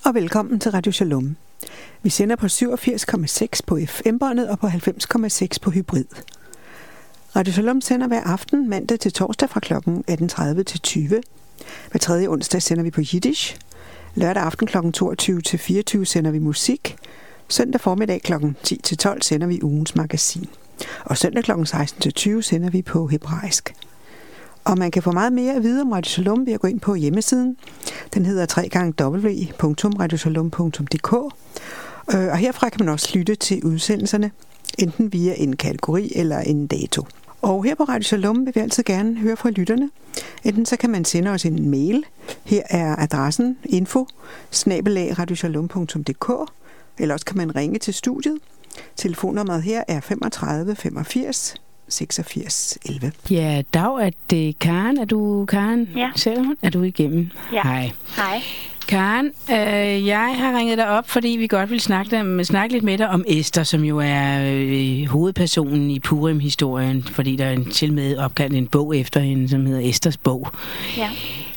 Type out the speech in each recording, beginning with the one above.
og velkommen til Radio Shalom. Vi sender på 87,6 på FM-båndet og på 90,6 på hybrid. Radio Shalom sender hver aften mandag til torsdag fra kl. 18.30 til 20. Hver tredje onsdag sender vi på Yiddish. Lørdag aften kl. 22 til 24 sender vi musik. Søndag formiddag kl. 10 til 12 sender vi ugens magasin. Og søndag kl. 16 til 20 sender vi på hebraisk. Og man kan få meget mere at vide om Radio Shalom ved at gå ind på hjemmesiden. Den hedder www.radioshalom.dk. Og herfra kan man også lytte til udsendelserne, enten via en kategori eller en dato. Og her på Radio Shalom vil vi altid gerne høre fra lytterne. Enten så kan man sende os en mail. Her er adressen info@radioshalom.dk. Eller også kan man ringe til studiet. Telefonnummeret her er 35 85 86 11. Ja, dag, er det Karen? Er du Karen? Ja. Selv? Er du igennem? Ja. Hej. Hej. Karen, jeg har ringet dig op, fordi vi godt vil snakke lidt med dig om Esther, som jo er hovedpersonen i Purim-historien, fordi der er til med opkaldt en bog efter hende, som hedder Esthers bog. Ja.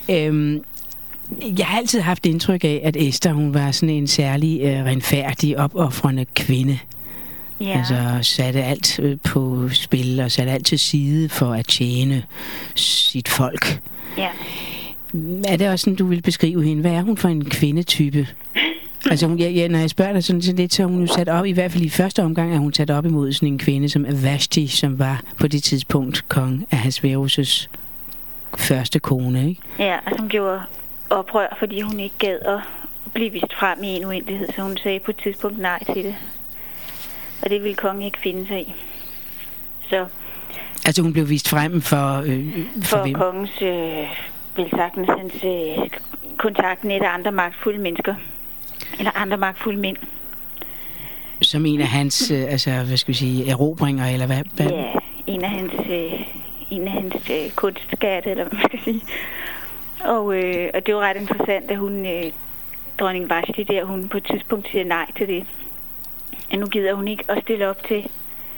Jeg har altid haft indtryk af, at Esther, hun var sådan en særlig renfærdig, opofrende kvinde. Ja. Altså satte alt på spil og satte alt til side for at tjene sit folk. Ja. Er det også sådan, du vil beskrive hende? Hvad er hun for en kvindetype? Altså, når jeg spørger dig sådan lidt, så er hun jo sat op, i hvert fald i første omgang, er hun sat op imod sådan en kvinde som Vashti, som var på det tidspunkt kong Ahasverus' første kone, ikke? Ja, og som gjorde oprør, fordi hun ikke gad at blive vist frem i en uendelighed, så hun sagde på et tidspunkt nej til det. Og det ville kongen ikke finde sig i. Så altså, hun blev vist frem for hvem? Kongens, vel sagtens, hans kontaktnet af andre magtfulde mennesker. Eller andre magtfulde mænd. Som en af hans, hvad skal vi sige, erobringer, eller hvad? Ja, en af hans kunstskatte, eller hvad man skal sige. Og det var ret interessant, at hun, dronning Vashti der, hun på et tidspunkt siger nej til det. Nu gider hun ikke at stille op til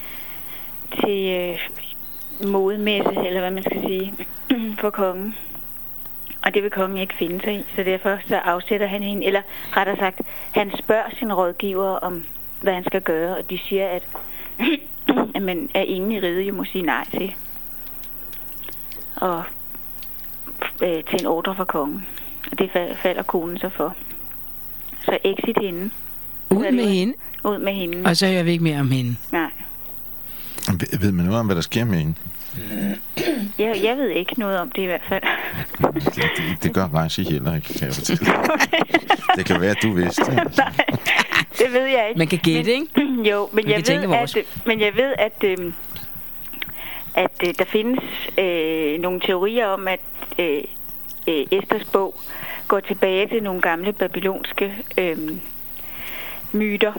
modemesse, eller hvad man skal sige, for kongen. Og det vil kongen ikke finde sig i, så derfor så afsætter han hende, eller rettere sagt, han spørger sin rådgiver om, hvad han skal gøre, og de siger, at man er ingen i riget, jo må sige nej til. Og til en ordre fra kongen. Og det falder konen så for. Så exit hende. Ud med hende? Ud med hende. Og så hører vi ikke mere om hende? Nej. Ved man noget om, hvad der sker med hende? Jeg ved ikke noget om det i hvert fald. Det gør Rejsi heller ikke, kan jeg fortælle. Det kan være, at du vidste. Nej, det ved jeg ikke. Man kan gætte, ikke? Jo, men jeg ved, at der findes nogle teorier om, at Esthers bog går tilbage til nogle gamle babylonske myter,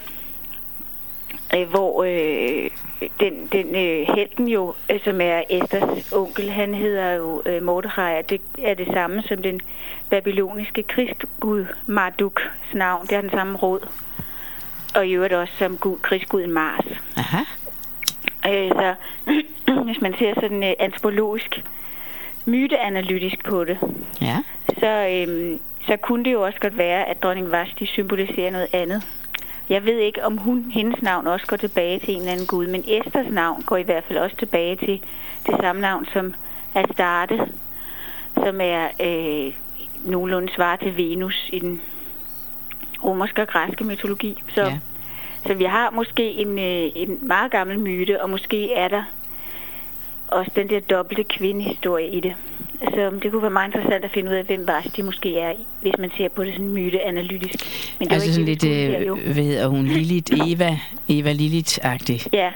hvor den helten jo, som er Esthers onkel, han hedder jo Mordechai, og det er det samme som den babyloniske krigsgud Marduk navn. Det er den samme råd. Og i øvrigt også som krigsguden Mars. Aha. Så hvis man ser sådan antropologisk, myteanalytisk på det, ja. så kunne det jo også godt være, at dronning Vashti symboliserer noget andet. Jeg ved ikke, om hendes navn også går tilbage til en eller anden gud, men Esthers navn går i hvert fald også tilbage til det samme navn som Astarte, som er nogenlunde svar til Venus i den romerske og græske mytologi. Så vi har måske en meget gammel myte, og måske er der også den der dobbelte kvindehistorie i det. Så det kunne være meget interessant at finde ud af, hvem Vashti måske er, hvis man ser på det sådan myteanalytisk. Men det altså sådan lidt, hvad hedder hun, Lilith, Eva Lilith-agtig. Ja.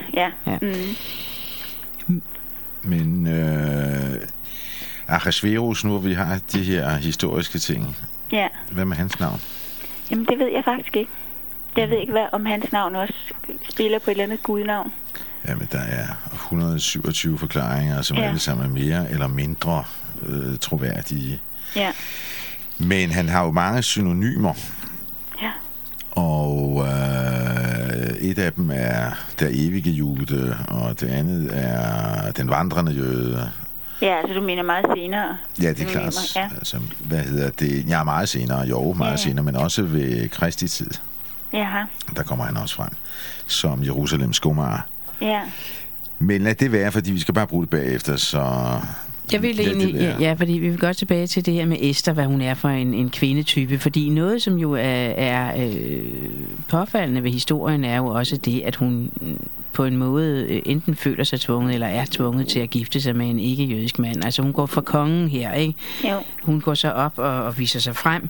Mm. Men Ahasverus, nu vi har de her historiske ting. Ja. Hvad med hans navn? Jamen, det ved jeg faktisk ikke. Jeg ved ikke, om hans navn også spiller på et eller andet gudnavn. Jamen, der er 127 forklaringer, som alle sammen er mere eller mindre troværdige. Ja. Men han har jo mange synonymer. Ja. Og et af dem er der evige jude, og det andet er den vandrende jøde. Ja, altså du mener meget senere. Ja, det er klart. Ja. Altså, hvad hedder det? Ja, meget senere. Jo, meget senere, men også ved Kristi tid. Jaha. Der kommer han også frem som Jerusalems skomager. Ja. Men lad det være, fordi vi skal bare bruge det bagefter, så... Jeg vil egentlig, fordi vi vil godt tilbage til det her med Esther, hvad hun er for en kvindetype, fordi noget, som jo er påfaldende ved historien, er jo også det, at hun på en måde enten føler sig tvunget, eller er tvunget til at gifte sig med en ikke-jødisk mand. Altså hun går fra kongen her, ikke? Jo. Hun går så op og viser sig frem,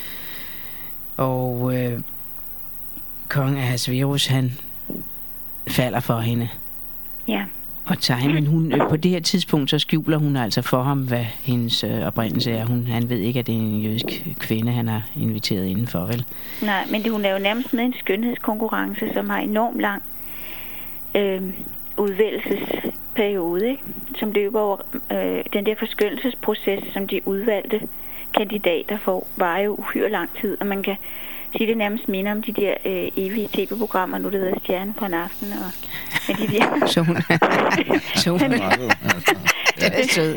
og kongen Ahasverus, han falder for hende. Ja. Og tager, men hun, på det her tidspunkt, så skjuler hun altså for ham, hvad hendes oprindelse er. Han ved ikke, at det er en jødisk kvinde, han har inviteret indenfor, vel? Nej, men hun er jo nærmest med en skønhedskonkurrence, som har enormt lang udvælgelsesperiode, ikke? Som løber over den der forskønnelsesproces, som de udvalgte kandidater får, var jo uhyre lang tid, og man kan sige, det nærmest minder om de der evige tv-programmer, nu det hedder Stjernen på en aften, og med de der... så hun er sød.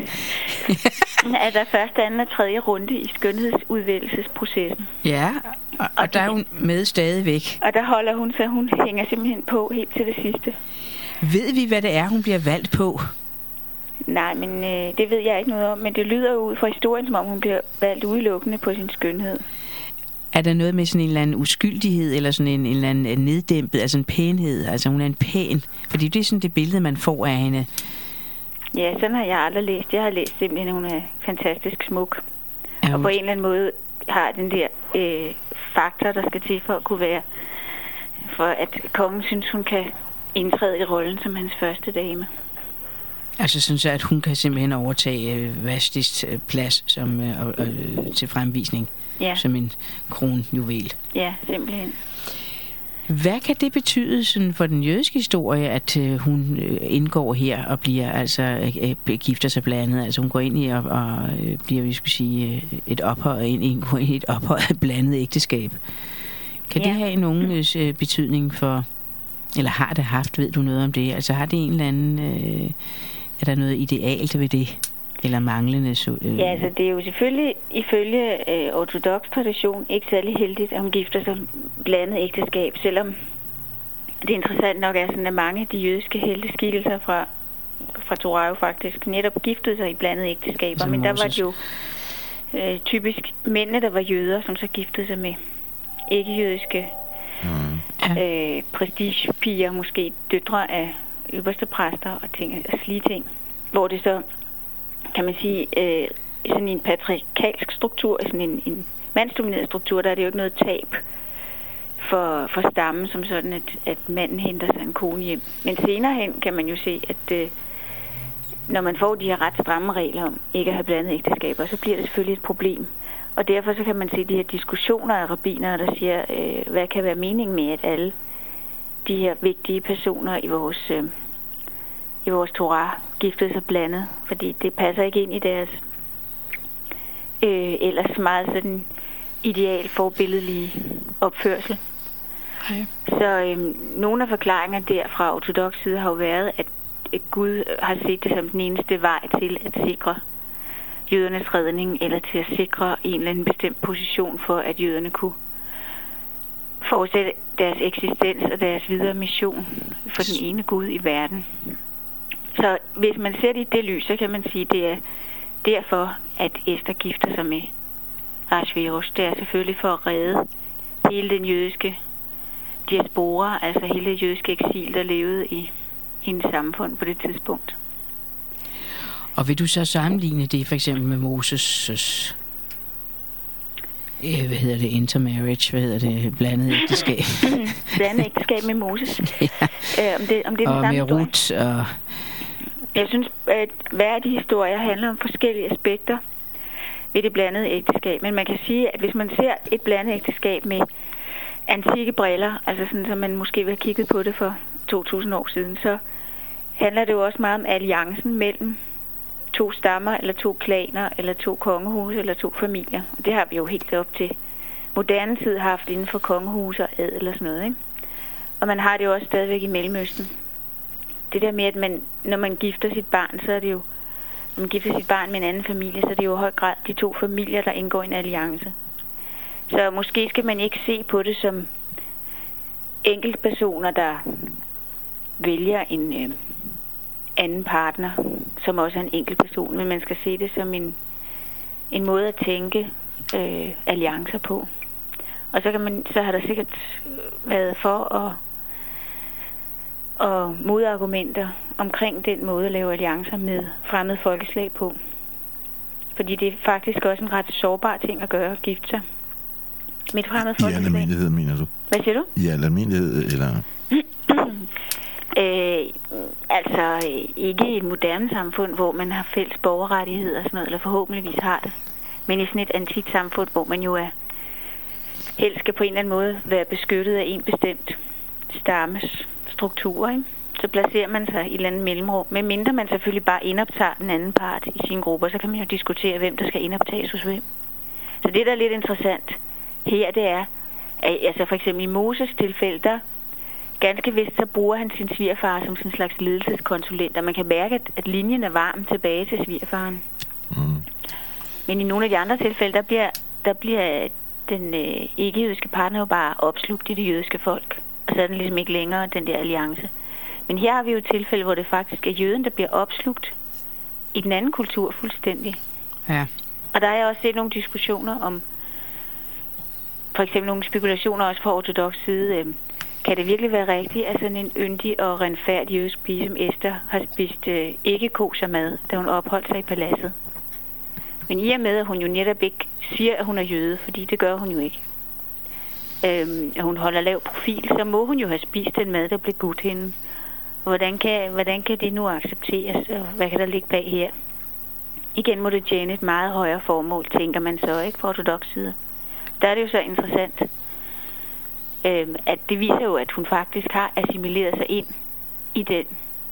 At der første, anden og tredje runde i skønhedsudvælgelsesprocessen. Ja, og der er hun med stadigvæk. Og der holder hun, så hun hænger simpelthen på helt til det sidste. Ved vi, hvad det er, hun bliver valgt på? Nej, men det ved jeg ikke noget om, men det lyder jo ud fra historien, som om hun bliver valgt udelukkende på sin skønhed. Er der noget med sådan en eller anden uskyldighed, eller sådan en eller anden neddæmpet, altså en pænhed? Altså hun er en pæn, fordi det er sådan det billede, man får af hende. Ja, sådan har jeg aldrig læst. Jeg har læst simpelthen, at hun er fantastisk smuk. Og på en eller anden måde har den der faktor, der skal til for at kunne være, for at kongen synes, hun kan indtræde i rollen som hans første dame. Altså sådan så, at hun kan simpelthen overtage Vastis plads som, til fremvisning, som en kronjuvel. Ja, simpelthen. Hvad kan det betyde sådan for den jødiske historie, at hun indgår her og bliver altså gifter sig blandt andet? Altså hun går ind i og bliver, vi skal sige, et ophøjet blandet ægteskab. Kan det have nogen betydning for, eller har det haft, ved du noget om det? Altså har det en eller anden, er der noget idealt ved det? Eller manglende? Ja, altså det er jo selvfølgelig ifølge ortodoks tradition ikke særlig heldigt, at hun gifter sig blandet ægteskab, selvom det interessant nok er sådan, at mange af de jødiske helteskikkelser fra Torah jo faktisk netop giftede sig i blandet ægteskaber, men der var det jo typisk mændene, der var jøder, som så giftede sig med ikke-jødiske prestigepiger, måske døtre af øverste præster og slige ting, hvor det så kan man sige, sådan en patriarkalsk struktur, sådan en mandsdomineret struktur, der er det jo ikke noget tab for stammen, som sådan, at manden henter sig en kone hjem. Men senere hen kan man jo se, at når man får de her ret stramme regler om ikke at have blandet ægteskaber, så bliver det selvfølgelig et problem. Og derfor så kan man se de her diskussioner af rabbinere, der siger, hvad kan være meningen med, at alle de her vigtige personer i vores Torah giftede sig blandet, fordi det passer ikke ind i deres ellers meget sådan ideal forbilledelige opførsel. Okay. Så nogle af forklaringerne der fra ortodoks side har jo været, at Gud har set det som den eneste vej til at sikre jødernes redning, eller til at sikre en eller anden bestemt position for, at jøderne kunne fortsætte deres eksistens og deres videre mission for den ene Gud i verden. Så hvis man ser det i det lys, så kan man sige, at det er derfor, at Esther gifter sig med Ahasverus. Det er selvfølgelig for at redde hele den jødiske diaspora, altså hele det jødiske eksil, der levede i hendes samfund på det tidspunkt. Og vil du så sammenligne det for eksempel med Moses' blandet ægteskab? Blandet ægteskab med Moses. Ja. Om det er den og samme med Ruth og... Jeg synes, at hver af de historier handler om forskellige aspekter ved det blandede ægteskab. Men man kan sige, at hvis man ser et blandet ægteskab med antikke briller, altså sådan, som man måske vil have kigget på det for 2000 år siden, så handler det jo også meget om alliancen mellem to stammer, eller to klaner, eller to kongehuse, eller to familier. Og det har vi jo helt op til moderne tid haft inden for kongehuse og adel og sådan noget, ikke? Og man har det jo også stadigvæk i Mellemøsten. Det der med, at når man gifter sit barn, så er det jo man gifter sit barn med en anden familie, så det er jo i høj grad de to familier, der indgår i en alliance. Så måske skal man ikke se på det som enkeltpersoner, der vælger en anden partner, som også er en enkeltperson, men man skal se det som en måde at tænke alliancer på. Og så har der sikkert været for og modargumenter omkring den måde at lave alliancer med fremmede folkeslag på. Fordi det er faktisk også en ret sårbar ting at gøre, at gifte sig med et fremmed folkeslag. I al almindelighed, mener du? Hvad siger du? I al almindelighed, eller? Altså ikke i et moderne samfund, hvor man har fælles borgerrettigheder og sådan noget, eller forhåbentligvis har det. Men i sådan et antikt samfund, hvor man jo helst skal på en eller anden måde være beskyttet af en bestemt stammes struktur, ikke? Så placerer man sig i et eller andet mellemrum. Men mindre man selvfølgelig bare indoptager den anden part i sine grupper, så kan man jo diskutere, hvem der skal indoptages hos hvem. Så det, der er lidt interessant her, det er, at altså for eksempel i Moses tilfælde, der ganske vist, så bruger han sin svigerfar som sådan en slags ledelseskonsulent, og man kan mærke, at linjen er varm tilbage til svigerfaren. Men i nogle af de andre tilfælde, der bliver den ikke-jødiske partner jo bare opslugt i det jødiske folk. Og så er den ligesom ikke længere den der alliance. Men her har vi jo et tilfælde, hvor det faktisk er jøden, der bliver opslugt i den anden kultur fuldstændig. Ja. Og der har jeg også set nogle diskussioner om, for eksempel nogle spekulationer også fra ortodox side. Kan det virkelig være rigtigt, at sådan en yndig og renfærdig jødisk pige som Esther har spist ikke kosher mad, da hun opholdt sig i paladset? Men i og med, at hun jo netop ikke siger, at hun er jøde, fordi det gør hun jo ikke, at hun holder lav profil, så må hun jo have spist den mad, der blev budt hende. Hvordan kan det nu accepteres, og hvad kan der ligge bag her? Igen må det tjene et meget højere formål, tænker man så, ikke, fra ortodox side. Der er det jo så interessant, at det viser jo, at hun faktisk har assimileret sig ind i den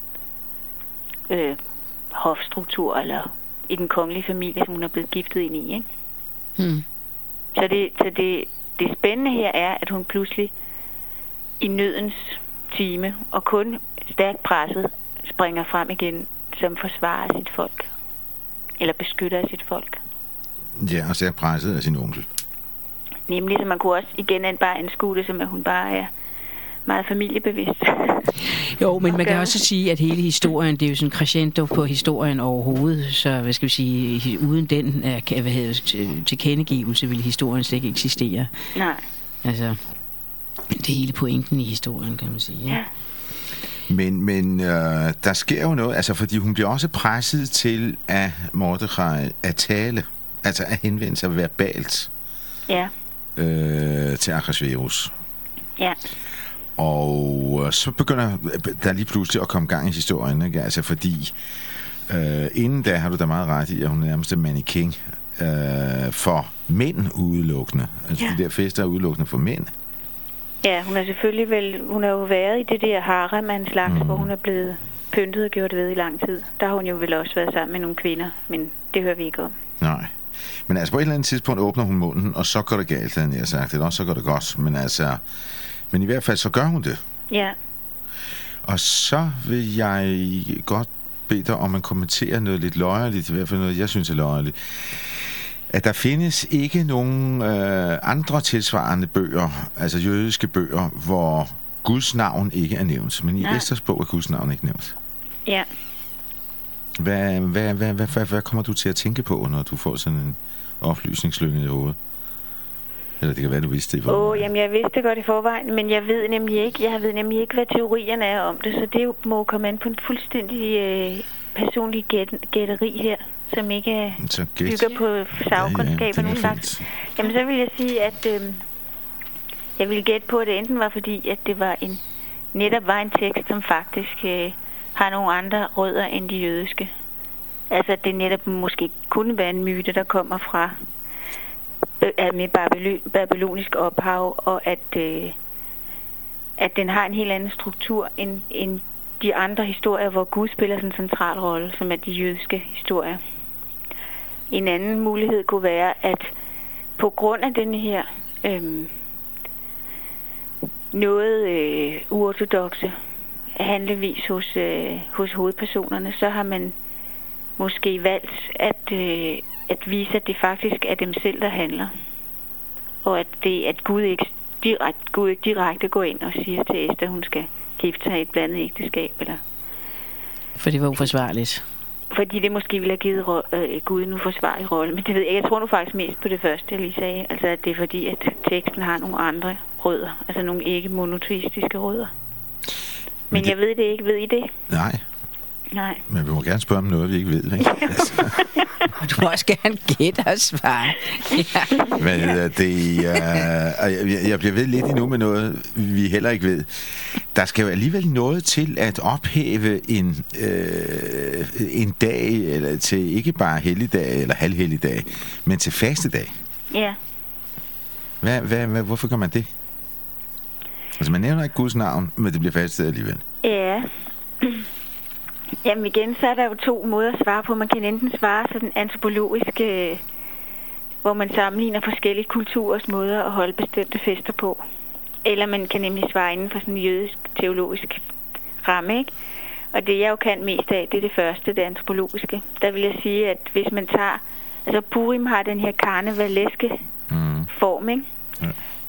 hofstruktur, eller i den kongelige familie, som hun er blevet giftet ind i, ikke? Så det spændende her er, at hun pludselig i nødens time, og kun stærkt presset, springer frem igen, som forsvarer sit folk. Eller beskytter sit folk. Ja, og stærkt presset af sin onkel. Nemlig, så man kunne også igen bare anskue det, som at hun bare er meget familiebevidst. Jo, men man kan også sige, at hele historien, det er jo sådan crescendo på historien overhovedet, så hvad skal vi sige, uden den tilkendegivelse ville historien slet ikke eksistere. Nej. Altså, det er hele pointen i historien, kan man sige. Ja. Men der sker jo noget, altså fordi hun bliver også presset til af Mordechai at tale, altså at henvende sig verbalt til Ahasverus. Ja. Og så begynder der lige pludselig at komme gang i historien, ikke? Altså fordi inden da har du da meget ret i, at hun er nærmest en mannequin for mænd udelukkende. Altså de der fester er udelukkende for mænd. Ja, hun er selvfølgelig hun har jo været i det der harem af en slags, hvor hun er blevet pyntet og gjort ved i lang tid. Der har hun jo vel også været sammen med nogle kvinder, men det hører vi ikke om. Nej. Men altså på et eller andet tidspunkt åbner hun munden, og så går det galt, havde jeg sagt. Eller også så går det godt. Men i hvert fald så gør hun det. Ja. Og så vil jeg godt bede dig om at kommentere noget lidt løjerligt, i hvert fald noget, jeg synes er løjerligt. At der findes ikke nogen andre tilsvarende bøger, altså jødiske bøger, hvor Guds navn ikke er nævnt. Men i Esters bog er Guds navn ikke nævnt. Ja. Hvad kommer du til at tænke på, når du får sådan en oplysningslynge i hovedet? Eller det kan være, du vidste det i forvejen. Jamen jeg vidste det godt i forvejen, men jeg ved nemlig ikke, hvad teorierne er om det, så det må komme an på en fuldstændig personlig gætteri her, som ikke bygger på sagkundskab og nogen slags. Jamen så vil jeg sige, at jeg ville gætte på, at det enten var fordi, at det var netop var en tekst, som faktisk har nogle andre rødder end de jødiske. Altså at det netop måske kunne være en myte, der kommer fra med babylonisk ophav, og at den har en helt anden struktur end de andre historier, hvor Gud spiller sådan en central rolle, som er de jødiske historier. En anden mulighed kunne være, at på grund af denne her noget uortodokse handlevis hos hovedpersonerne, så har man måske valgt at vise, at det faktisk er dem selv, der handler. Og at Gud ikke direkte går ind og siger til Esther, at hun skal gifte sig i et blandet ægteskab. Eller. For det var uforsvarligt. Fordi det måske ville have givet Gud en uforsvarlig rolle. Men det ved jeg. Jeg tror nu faktisk mest på det første, jeg lige sagde. Altså, at det er fordi, at teksten har nogle andre rødder. Altså nogle ikke monoteistiske rødder. Men jeg ved det ikke. Ved I det? Nej. Men vi må gerne spørge om noget, vi ikke ved, ikke? Og du må også gerne gætte og svare. Ja. Hvad hedder det? Jeg bliver ved lidt endnu med noget, vi heller ikke ved. Der skal jo alligevel noget til at ophæve en dag, eller til ikke bare helligdag eller halvhelligdag, men til fastedag. Ja. Hvorfor gør man det? Altså, man nævner ikke Guds navn, men det bliver fastedag alligevel. Ja. Jamen igen, så er der jo 2 måder at svare på. Man kan enten svare sådan antropologisk, hvor man sammenligner forskellige kulturers måder at holde bestemte fester på. Eller man kan nemlig svare inden for sådan en jødisk teologisk ramme, ikke? Og det jeg jo kan mest af, det er det første, det antropologiske. Der vil jeg sige, at hvis man tager... Altså Purim har den her karnevaleske form, ikke? Ja.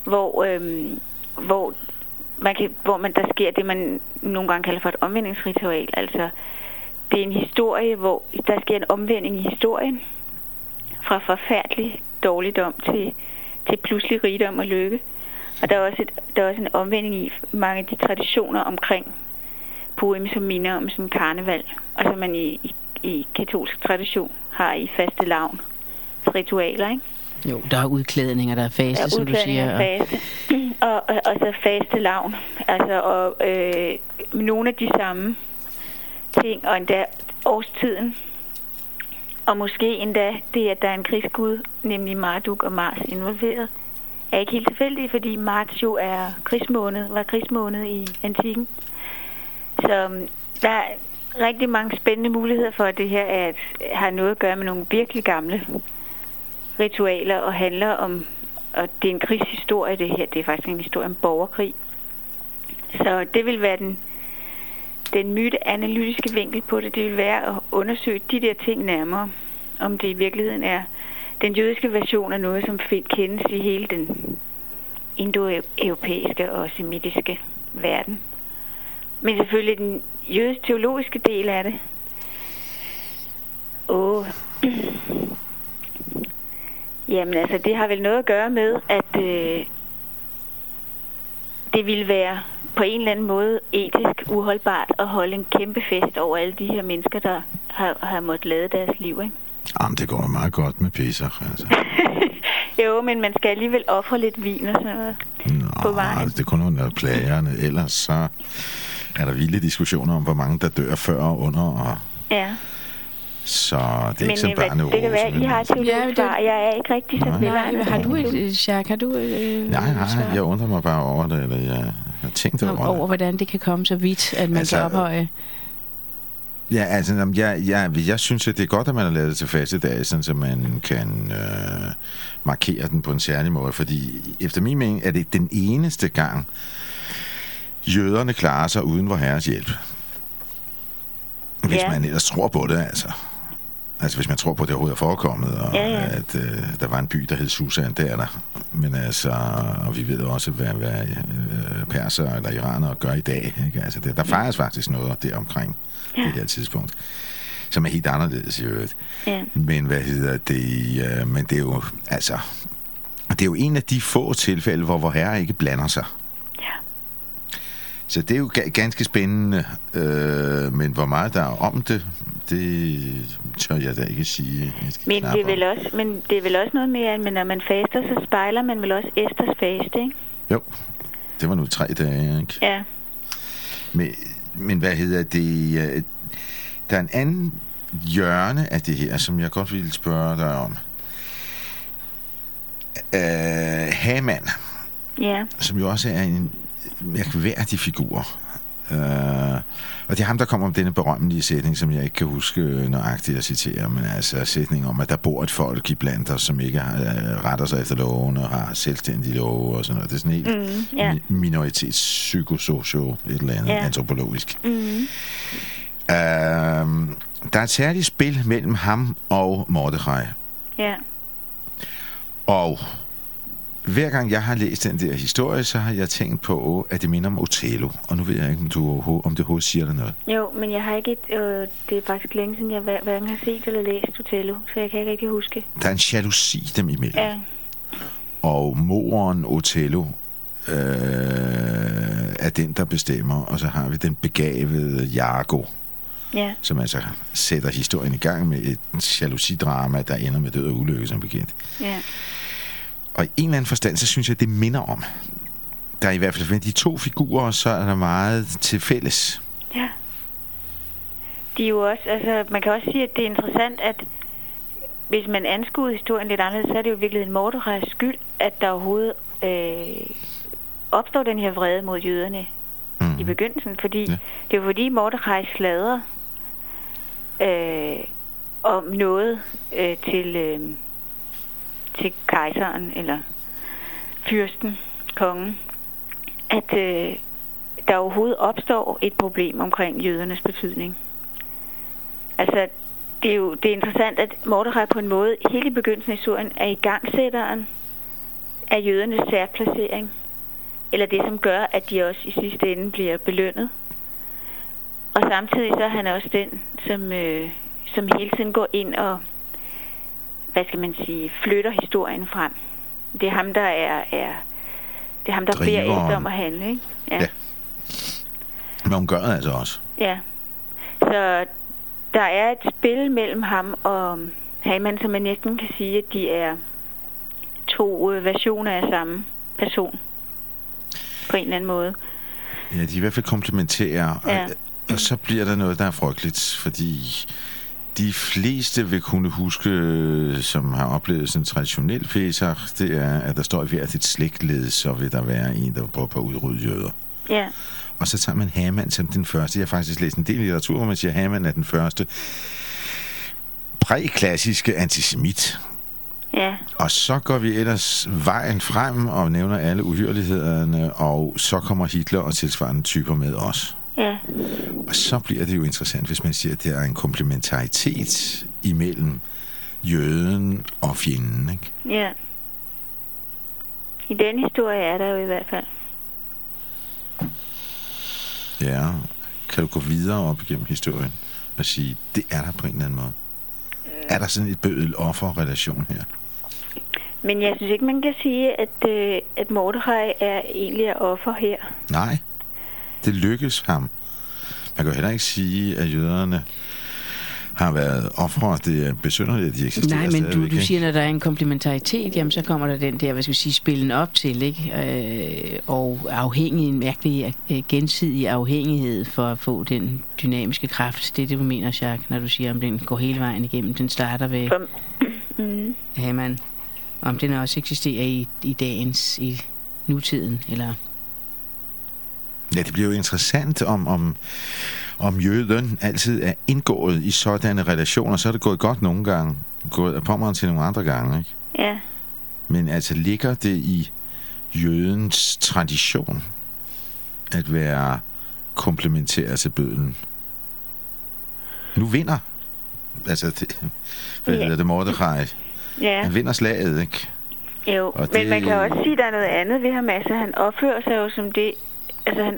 Hvor der sker det, man nogle gange kalder for et omvendingsritual. Altså, det er en historie, hvor der sker en omvending i historien. Fra forfærdelig dårligdom til pludselig rigdom og lykke. Og der er også en omvending i mange af de traditioner omkring Purim, som minder om sådan en karneval. Og som man i katolsk tradition har i fastelavn ritualer, ikke? Jo, der er udklædninger, der er faste, som du siger. Faste. Og så fastelavn. Altså, og nogle af de samme ting, og endda årstiden. Og måske endda det, at der er en krigsgud, nemlig Marduk og Mars involveret, er ikke helt tilfældigt, fordi marts jo var krigsmåned i antikken. Så der er rigtig mange spændende muligheder for, at det her har noget at gøre med nogle virkelig gamle ritualer og handler om, og det er en krigshistorie det her, det er faktisk en historie om borgerkrig. Så det vil være den myteanalytiske vinkel på det, det vil være at undersøge de der ting nærmere, om det i virkeligheden er den jødiske version af noget, som kendes i hele den indoeuropæiske og semitiske verden. Men selvfølgelig den jødisk teologiske del af det. Jamen altså, det har vel noget at gøre med, at det ville være på en eller anden måde etisk uholdbart at holde en kæmpe fest over alle de her mennesker, der har måttet lade deres liv, ikke? Jamen, det går meget godt med Pesach, altså. Jo, men man skal alligevel ofre lidt vin og sådan noget på vejen. Det er kun under plagerne. Ellers så er der vilde diskussioner om, hvor mange der dør før og under. Og ja. Så det er ikke sådan barneord. Det kan være, I har teologisk svar. Jeg er ikke rigtig så velregnet. Har du et, Jacques? Har du nej, jeg undrer mig bare over det, eller jeg har tænkt over det. Over hvordan det kan komme så vidt, at man kan ophøje. Ja, altså, jeg synes, at det er godt, at man har lavet det til fastedag, sådan så man kan markere den på en særlig måde, fordi efter min mening er det den eneste gang, jøderne klarer sig uden vor herres hjælp. Hvis man ellers tror på det, altså. Altså, hvis man tror på, at det overhovedet er forekommet, og at der var en by, der hed Susan, der. Men altså, og vi ved også, hvad perser eller iranere gør i dag. Ikke? Altså, der fejres faktisk noget der omkring det her tidspunkt, som er helt anderledes i øvrigt. Ja. Men men det er jo, altså, det er jo en af de få tilfælde, hvor vor herre ikke blander sig. Så det er jo ganske spændende, men hvor meget der er om det tør jeg da ikke sige. Men det er vel også noget med, at når man faster, så spejler man vel også Esters faste, ikke? Jo, det var nu 3 dage, ikke? Ja. Men hvad hedder det? Der er en anden hjørne af det her, som jeg godt ville spørge dig om. Haman, som jo også er en mærkværdig figur. Og det er ham, der kommer om denne berømmelige sætning, som jeg ikke kan huske nøjagtigt at citere, men altså sætning om, at der bor et folk i blandt os, som ikke retter sig efter loven og har selvstændige love og sådan noget. Det er sådan helt minoritetspsykosocio, et eller andet antropologisk. Der er et særligt spil mellem ham og Mordechai. Ja. Og hver gang jeg har læst den der historie, så har jeg tænkt på, at det minder om Othello. Og nu ved jeg ikke, om det overhovedet siger dig noget. Jo, men jeg har ikke det er faktisk længe siden, jeg hverken har set eller læst Othello, så jeg kan ikke rigtig huske. Der er en jalousi dem imellem. Ja. Og moren Othello er den, der bestemmer. Og så har vi den begavede Iago, som altså sætter historien i gang med et jalousidrama, der ender med død og ulykke, som bekendt. Ja. Og i en eller anden forstand, så synes jeg, det minder om. Der er i hvert fald med de to figurer, så er der meget til fælles. Ja. De er jo også, altså man kan også sige, at det er interessant, at hvis man anskuer historien lidt anderledes, så er det jo virkelig en Mordechais skyld, at der overhovedet opstår den her vrede mod jøderne i begyndelsen. Fordi det er jo fordi Mordechai sladrer om noget til kejseren eller fyrsten, kongen, at der overhovedet opstår et problem omkring jødernes betydning. Altså, det er interessant, at Mordechai på en måde helt i begyndelsen af historien er igangsætteren af jødernes særplacering, eller det, som gør, at de også i sidste ende bliver belønnet. Og samtidig så er han også den, som hele tiden går ind og, hvad skal man sige, flytter historien frem. Det er ham, der det er ham, der beder efter om at handle, ikke? Ja. Men hun gør det altså også. Ja. Så der er et spil mellem ham og Haman, som man næsten kan sige, at de er to versioner af samme person. På en eller anden måde. Ja, de er i hvert fald komplementære. Ja. Og så bliver der noget, der er frygteligt, fordi de fleste vil kunne huske, som har oplevet sådan en traditionel Pesach, det er, at der står i hvert et slægtled, så vil der være en, der prøver på at udrydde jøder. Ja. Og så tager man Haman som den første. Jeg har faktisk læst en del litteratur, hvor man siger, at Haman er den første præklassiske antisemit. Ja. Og så går vi ellers vejen frem og nævner alle uhyrlighederne, og så kommer Hitler og tilsvarende typer med os. Ja. Og så bliver det jo interessant, hvis man siger, at der er en komplementaritet imellem jøden og fjenden, ikke? Ja. I den historie er der jo i hvert fald. Ja. Kan du gå videre op igennem historien og sige, det er der på en eller anden måde? Er der sådan et bøddel-offer-relation her? Men jeg synes ikke, man kan sige, at Mordechai er egentlig er offer her. Nej. Det lykkes ham. Man kan heller ikke sige, at jøderne har været ofre. Det er besynderligt, at de eksisterer. Nej, men du siger, når der er en komplementaritet, jamen så kommer der den der, hvad skal vi sige, spillen op til, ikke? Og en mærkelig gensidig afhængighed for at få den dynamiske kraft. Det er det, du mener, Jacques, når du siger, om den går hele vejen igennem. Den starter ved Haman. Om den også eksisterer i nutiden, eller... Ja, det bliver jo interessant, om jøden altid er indgået i sådanne relationer. Så er det gået godt nogle gange. Gået af pommeren til nogle andre gange, ikke? Ja. Men altså ligger det i jødens tradition at være komplementær til bødlen? Nu vinder. Altså, det Mordechai. Ja. Han vinder slaget, ikke? Jo, men man kan også sige, at der er noget andet ved ham. Altså, han opfører sig jo som det... Altså,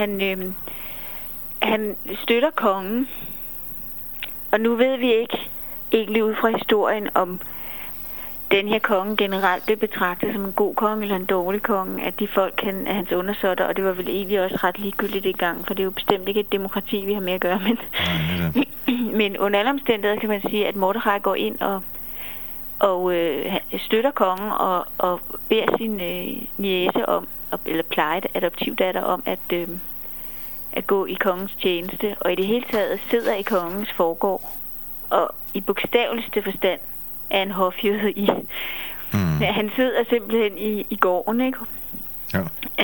han støtter kongen. Og nu ved vi ikke egentlig ud fra historien, om den her konge generelt blev betragtet som en god konge eller en dårlig konge, at de folk er hans undersåtter, og det var vel egentlig også ret ligegyldigt i gang, for det er jo bestemt ikke et demokrati, vi har med at gøre. Men under alle omstændigheder kan man sige, at Mordechai går ind og støtter kongen og beder sin niece om, eller plejer adoptivdatter om at gå i kongens tjeneste, og i det hele taget sidder i kongens forgård, og i bogstaveligste forstand er en hofjøde i. Han sidder simpelthen i gården, ikke? Ja.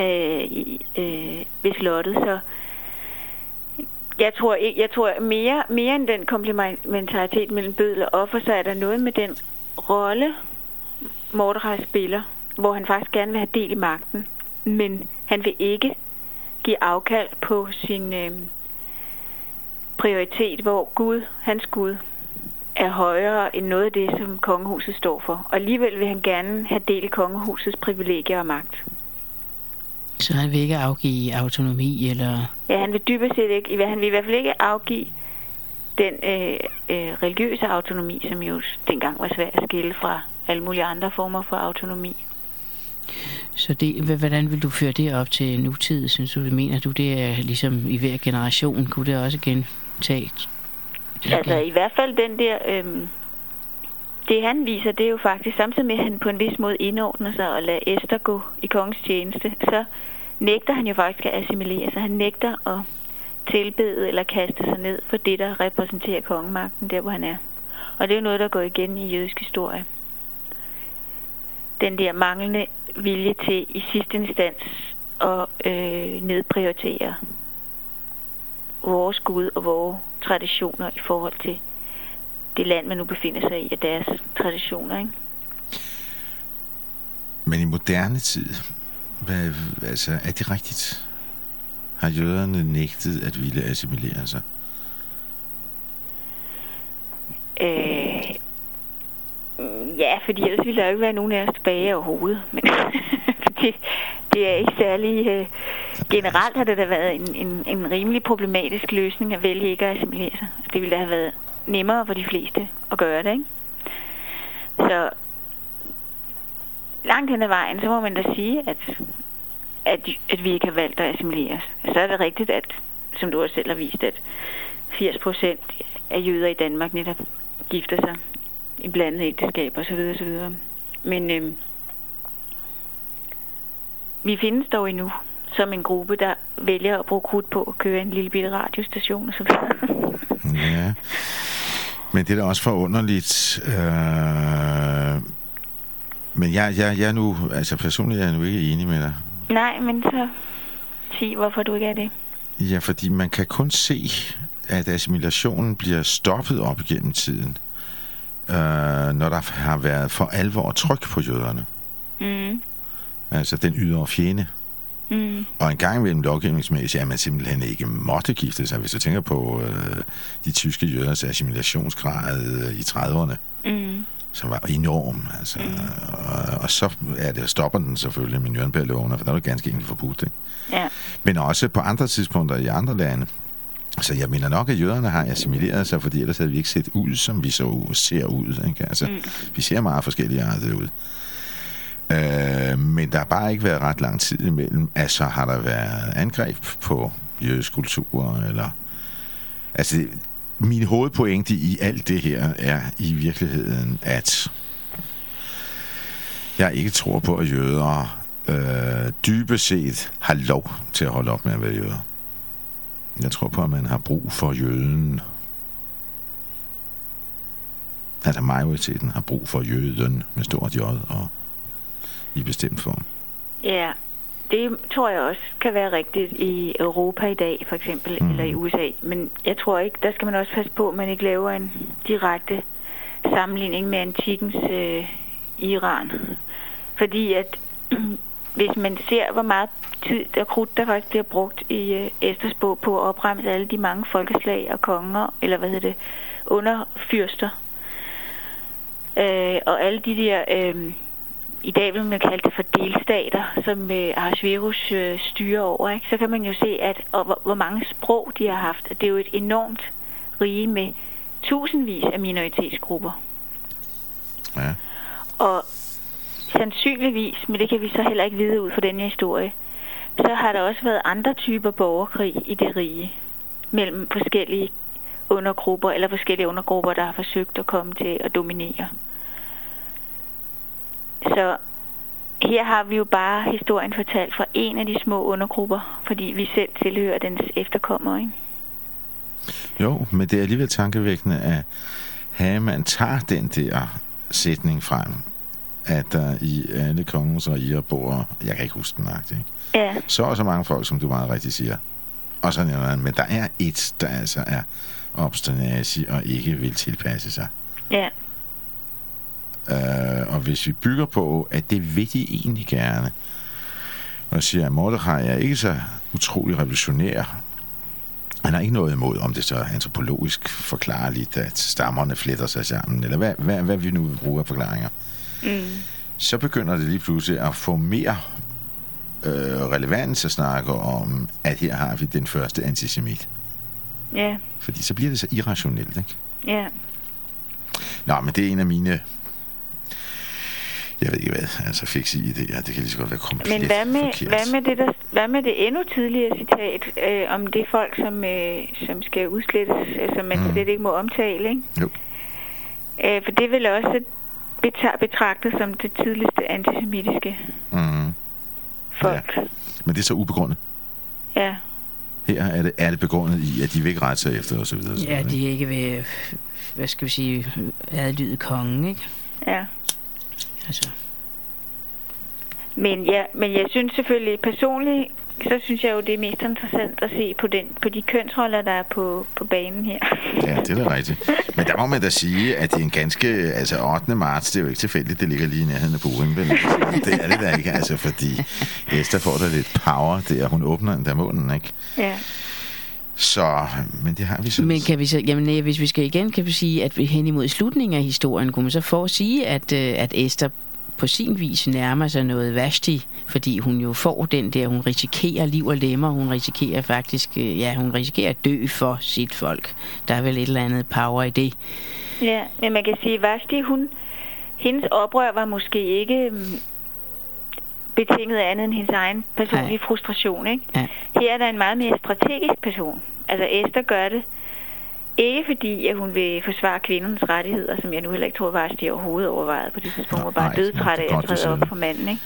Ved slottet, så jeg tror mere end den komplementaritet mellem bøddel og offer, så er der noget med den rolle, Mordechai spiller, hvor han faktisk gerne vil have del i magten, men han vil ikke give afkald på sin prioritet, hvor hans Gud, er højere end noget af det, som kongehuset står for. Og alligevel vil han gerne have del i kongehusets privilegier og magt. Så han vil ikke afgive autonomi, eller? Ja, han vil dybest set ikke. Han vil i hvert fald ikke afgive den religiøse autonomi, som jo dengang var svært at skille fra alle mulige andre former for autonomi. Så hvordan vil du føre det op til nutid, synes du? Mener du, det er ligesom i hver generation? Kunne det også gentage? Altså i hvert fald den der... det han viser, det er jo faktisk, samtidig med at han på en vis måde indordner sig og lader Esther gå i kongens tjeneste, så nægter han jo faktisk at assimilere sig. Han nægter at tilbede eller kaste sig ned for det, der repræsenterer kongemagten, der hvor han er. Og det er jo noget, der går igen i jødisk historie. Den der manglende vilje til i sidste instans at nedprioritere vores Gud og vores traditioner i forhold til det land, man nu befinder sig i, og deres traditioner, ikke? Men i moderne tid, er det rigtigt? Har jøderne nægtet at ville assimilere sig? Ja, fordi ellers ville der jo ikke være nogen af os tilbage overhovedet. Men det er ikke særlig... generelt har det da været en rimelig problematisk løsning at vælge ikke at assimilere sig. Altså, det ville da have været nemmere for de fleste at gøre det, ikke? Så langt hen ad vejen, så må man da sige, at vi ikke har valgt at assimilere os. Så er det rigtigt, at, som du også selv har vist, at 80% af jøder i Danmark netop gifter sig i blandede ægteskaber osv. Men vi findes dog endnu som en gruppe, der vælger at bruge krudt på at køre en lille bitte radiostation og så videre. Ja, men det er da også forunderligt. Men jeg er nu, altså personligt er jeg nu ikke enig med dig. Nej, men så sig, hvorfor du ikke er det. Ja, fordi man kan kun se, at assimilationen bliver stoppet op igennem tiden, når der har været for alvor tryk på jøderne. Mm. Altså den ydre fjende. Mm. Og en gang imellem lovgivningsmæssigt, at man simpelthen ikke måtte gifte sig. Hvis du tænker på de tyske jøders assimilationsgrad i 30'erne, som var enorm. Altså, og så stopper den selvfølgelig med Nürnberg-lovene, for der er det ganske enkelt forbudt. Ikke? Ja. Men også på andre tidspunkter i andre lande. Så jeg mener nok, at jøderne har assimileret sig, fordi ellers havde vi ikke set ud, som vi ser ud. Ikke? Altså, vi ser meget forskellige arter ud. Men der har bare ikke været ret lang tid imellem. Altså har der været angreb på jødisk kultur, eller... Altså, min hovedpointe i alt det her er i virkeligheden, at jeg ikke tror på, at jøder dybest set har lov til at holde op med at være jøder. Jeg tror på, at man har brug for jøden. Altså majoriteten har brug for jøden med stort J og i bestemt form. Ja, det tror jeg også kan være rigtigt i Europa i dag, for eksempel, eller i USA. Men jeg tror ikke, der skal man også passe på, at man ikke laver en direkte sammenligning med antikkens Iran. Fordi at hvis man ser, hvor meget tid og krudt, der faktisk bliver brugt i Esthers bog på at opremse alle de mange folkeslag og konger, eller underfyrster, og alle de der... i dag vil man kalde det for delstater, som Ahasverus styrer over, ikke? Så kan man jo se, at hvor mange sprog de har haft. Det er jo et enormt rige med tusindvis af minoritetsgrupper. Ja. Og sandsynligvis, men det kan vi så heller ikke vide ud fra den her historie, så har der også været andre typer borgerkrig i det rige mellem forskellige undergrupper, eller forskellige undergrupper, der har forsøgt at komme til at dominere. Så her har vi jo bare historien fortalt fra en af de små undergrupper, fordi vi selv tilhører dens efterkommere, ikke? Jo, men det er alligevel tankevækkende, at Hamann tager den der sætning frem, at der i alle kongens riger bor, jeg kan ikke huske den nøjagtigt, ikke? Ja. Så mange folk, som du meget rigtigt siger. Og sådan noget, men der er et, der altså er obstinasi og ikke vil tilpasse sig. Ja. Og hvis vi bygger på, at det vil de egentlig gerne, og siger, at Mordechai er ikke så utrolig revolutionær, Han har ikke noget imod, om det så er antropologisk forklarligt, at stammerne fletter sig sammen, eller hvad vi nu vil bruge af forklaringer. Så begynder det lige pludselig at få mere relevans at snakke om, at her har vi den første antisemit. Ja. Fordi så bliver det så irrationelt, ikke? Ja. Nå, men det er en af mine... Jeg ved ikke hvad, altså fikse idéer, det kan lige så godt være komplet forkert. Men hvad med det endnu tidligere citat, om det folk, som skal udslettes, som man slet ikke må omtale, ikke? Jo. For det vil også betragtet som det tidligste antisemitiske folk. Ja. Men det er så ubegrundet. Ja. Her er det begrundet i, at de vil ikke rette sig efter og så videre. Ja, de er ikke ved, hvad skal vi sige, adlyde kongen, ikke? Ja. Altså. Men jeg synes selvfølgelig personligt, så synes jeg jo, det er mest interessant at se på de kønsroller, der er på banen her. Ja, det er da rigtigt. Men der må man da sige, at det er en ganske... Altså 8. marts, det er jo ikke tilfældigt, det ligger lige i nærheden af Buring. Det er det da ikke, altså, fordi Esther får der lidt power der, hun åbner den der munden, ikke? Ja. Så, men det har vi så... Men kan vi så... Jamen, hvis vi skal igen, kan vi sige, at hen imod slutningen af historien, kunne man så få at sige, at Esther på sin vis nærmer sig noget Vashti, fordi hun jo får den der, hun risikerer liv og lemmer, hun risikerer faktisk, hun risikerer at dø for sit folk. Der er vel et eller andet power i det. Ja, men man kan sige, Vashti, hendes oprør var måske ikke betinget af andet end hendes egen personlige frustration, ikke? Ja. Her er der en meget mere strategisk person. Altså Esther gør det ikke fordi, at hun vil forsvare kvindernes rettigheder, som jeg nu heller ikke tror, at de overhovedet overvejet på det tidspunkt. Hun var bare dødtræt af at træde op for manden, ikke?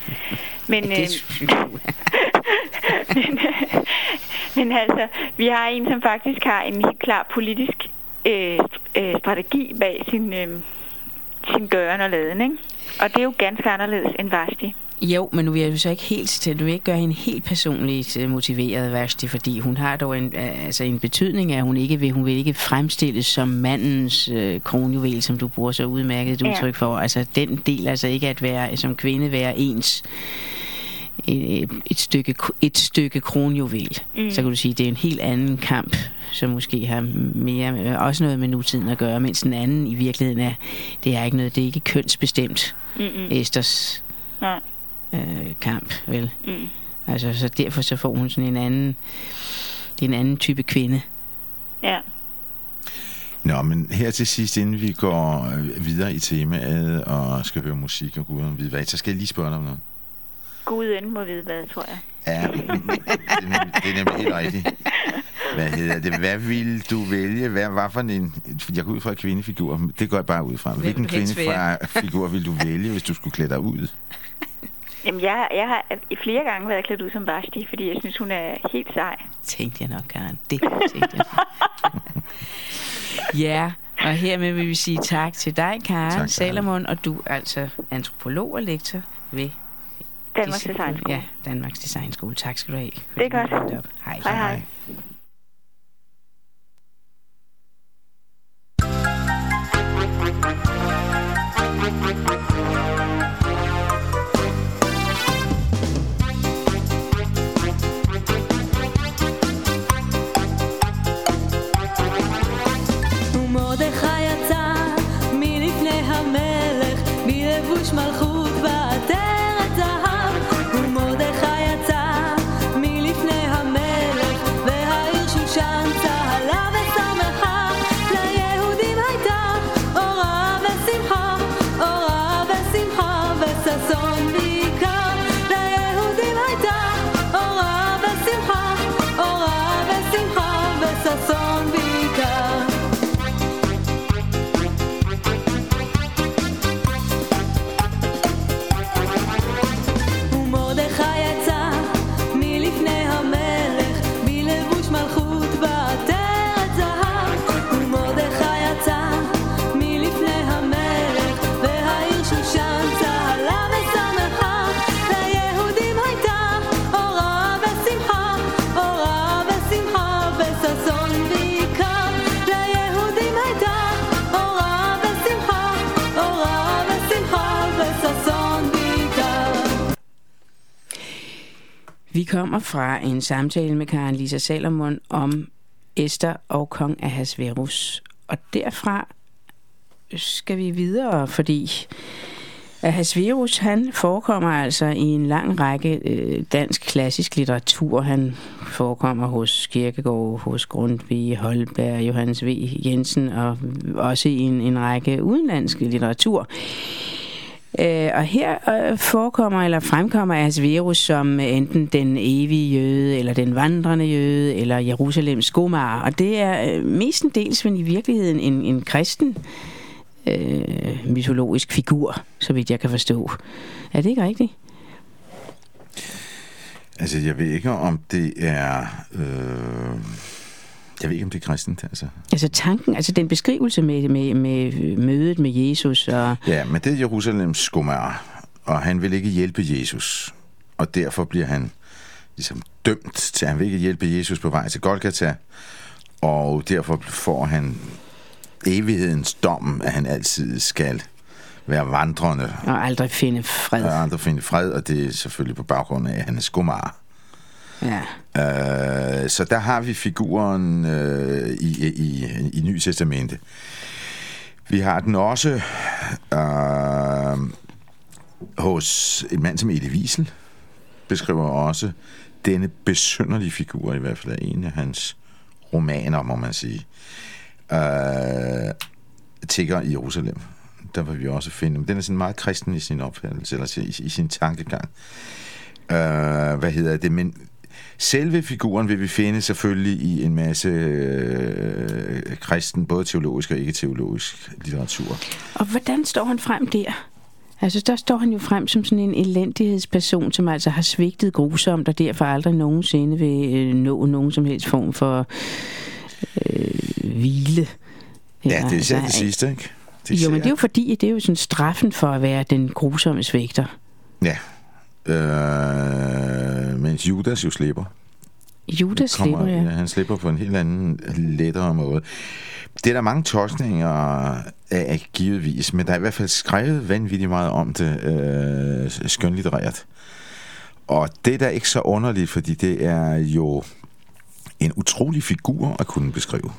Men altså, vi har en, som faktisk har en helt klar politisk strategi bag sin gøren og laden, ikke? Og det er jo ganske anderledes end Vashti. Jo, men nu vil jeg jo så ikke helt, du vil ikke gøre hende helt personligt motiveret, Vashti, fordi hun har dog en betydning af, at hun vil ikke fremstilles som mandens kronjuvel, som du bruger så udmærket et udtryk for. Altså den del, altså ikke at være som kvinde være ens et stykke kronjuvel. Så kan du sige, det er en helt anden kamp, som måske har mere også noget med nutiden at gøre, mens den anden i virkeligheden det er ikke kønsbestemt. Esthers kamp, vel? Altså, så derfor så får hun sådan en anden type kvinde. Ja. Nå, men her til sidst, inden vi går videre i temaet og skal høre musik og guden vide hvad, så skal jeg lige spørge dig om noget. Guden må vide hvad, tror jeg. Ja, det er nemlig helt rigtigt. Hvad hedder det? Hvad ville du vælge? Hvad for en... Jeg går ud fra kvindefigur. Det går jeg bare ud fra. Hvilken kvindefigur ville du vælge, hvis du skulle klæde dig ud? Jamen, jeg har flere gange været klædt ud som Vashti, fordi jeg synes, hun er helt sej. Tænkte jeg nok, Karen. Det tænkte jeg. Ja, og hermed vil vi sige tak til dig, Karen Salomon, og du er altså antropolog og lektor ved Danmarks Designskole. Ja, Danmarks Designskole. Tak skal du have. Det er godt. Hej. Hej. מלכות ועטרת זהב ומרדכי יצא מלפני המלך והעיר שושן צהלה ושמחה ליהודים הייתה אורה ושמחה וששון בעיקר ליהודים הייתה אורה ושמחה וששון בעיקר Vi kommer fra en samtale med Karen Lisa Salomon om Esther og kong Ahasverus. Og derfra skal vi videre, fordi Ahasverus, han forekommer altså i en lang række dansk klassisk litteratur. Han forekommer hos Kierkegaard, hos Grundtvig, Holberg, Johannes V. Jensen og også i en række udenlandsk litteratur. Og her fremkommer Ahasverus som enten den evige jøde, eller den vandrende jøde, eller Jerusalems skomager. Og det er mestendels i virkeligheden en kristen mytologisk figur, så vidt jeg kan forstå. Er det ikke rigtigt? Altså, jeg ved ikke, om det er... Jeg ved ikke, om det er kristent, altså. Altså tanken, altså den beskrivelse med mødet med Jesus og... Ja, men det er Jerusalems skomager, og han vil ikke hjælpe Jesus. Og derfor bliver han ligesom dømt til, han vil ikke hjælpe Jesus på vej til Golgata, og derfor får han evighedens dom, at han altid skal være vandrende. Og aldrig finde fred. Og aldrig finde fred, og det er selvfølgelig på baggrund af, at han er skomager. Ja. Så der har vi figuren i Nye Testamente. Vi har den også hos en mand som Elie Wiesel, beskriver også denne besynderlige figur, i hvert fald af en af hans romaner, må man sige. Tigger i Jerusalem. Der vil vi også finde, men den er sådan meget kristen i sin opfattelse, eller i sin tankegang. Men selve figuren vil vi finde selvfølgelig i en masse kristen, både teologisk og ikke-teologisk litteratur. Og hvordan står han frem der? Altså, der står han jo frem som sådan en elendighedsperson, som altså har svigtet grusomt, og derfor aldrig nogensinde vil nå nogen som helst form for hvile. Ja, det er især det sidste, ikke? Jo, men det er jo fordi, det er jo sådan straffen for at være den grusomme svigter. Ja. Mens Judas jo slipper. Judas slipper, ja. Han slipper på en helt anden, lettere måde. Det er der mange tolkninger af, givetvis, men der er i hvert fald skrevet vanvittigt meget om det skønlitterært. Og det er da ikke så underligt, fordi det er jo en utrolig figur at kunne beskrive.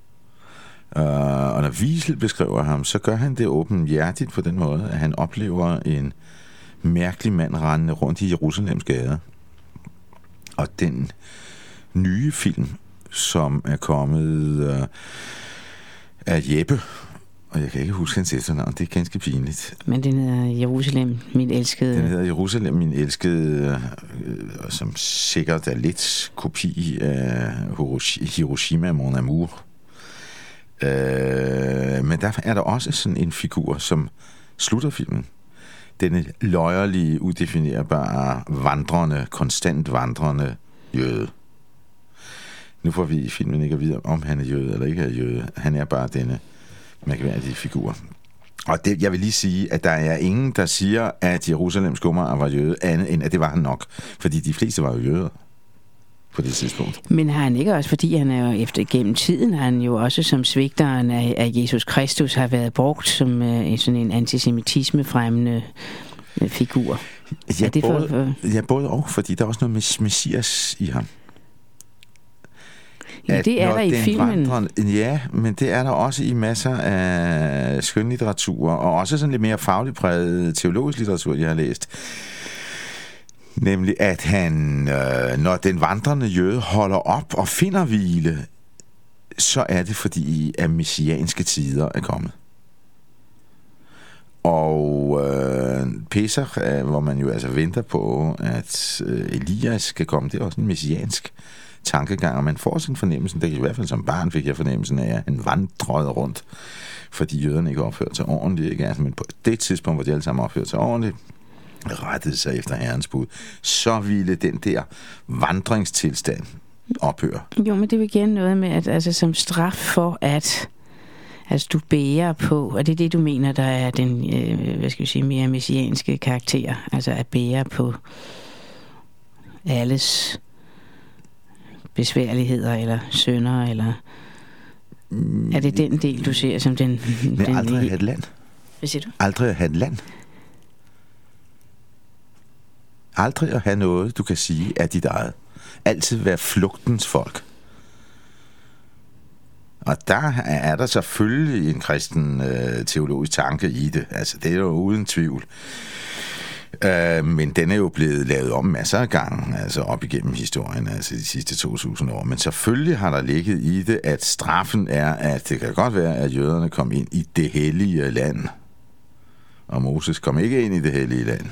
Og når Wiesel beskriver ham, så gør han det åbenhjertigt på den måde, at han oplever en mærkelig mand rendende rundt i Jerusalems gader. Og den nye film, som er kommet af Jeppe, og jeg kan ikke huske hans efternavn, det er ganske pinligt. Men den hedder Jerusalem, min elskede... Den hedder Jerusalem, min elskede, som sikkert er lidt kopi af Hiroshima, mon amour. Men der er der også sådan en figur, som slutter filmen. Denne løjerlige, udefinerbare, vandrende, konstant vandrende jøde. Nu får vi i filmen ikke at vide, om han er jøde eller ikke er jøde. Han er bare denne mærkværdige figur. Og det, jeg vil lige sige, at der er ingen, der siger, at Jerusalems skomager var jøde, andet end at det var han nok. Fordi de fleste var jo jøder på det tidspunkt. Men har han ikke også, fordi han er jo gennem tiden, har han jo også som svigteren af Jesus Kristus har været brugt som sådan en antisemitisme-fremmende figur? Ja, både og, fordi der er også noget messias i ham. Ja, det er der i filmen. Ja, men det er der også i masser af skønlitteratur, og også sådan lidt mere fagligt præget teologisk litteratur, jeg har læst. Nemlig, at han, når den vandrende jøde holder op og finder hvile, så er det fordi, at messianske tider er kommet. Og Pesach, hvor man jo altså venter på, at Elias skal komme, det er også en messiansk tankegang, og man får sådan en fornemmelse, det i hvert fald som barn fik jeg fornemmelsen af, at han vandrede rundt, fordi jøderne ikke opførte sig ordentligt, ikke? Altså, men på det tidspunkt, hvor de alle sammen opførte sig ordentligt, rettede sig efter Herrens bud, så ville den der vandringstilstand ophøre. Jo, men det er jo igen noget med, at altså, som straf for, at altså, du bærer på, og det er det, du mener, der er den, mere messianske karakter, altså at bære på alles besværligheder, eller synder, eller er det den del, du ser som den... Men aldrig at have et land. Hvad siger du? Aldrig at have et land. Aldrig at have noget, du kan sige, er dit eget. Altid være flugtens folk. Og der er der selvfølgelig en kristen teologisk tanke i det. Altså, det er jo uden tvivl. Men den er jo blevet lavet om masser af gange, altså op igennem historien, altså de sidste 2000 år. Men selvfølgelig har der ligget i det, at straffen er, at det kan godt være, at jøderne kom ind i det hellige land. Og Moses kom ikke ind i det hellige land.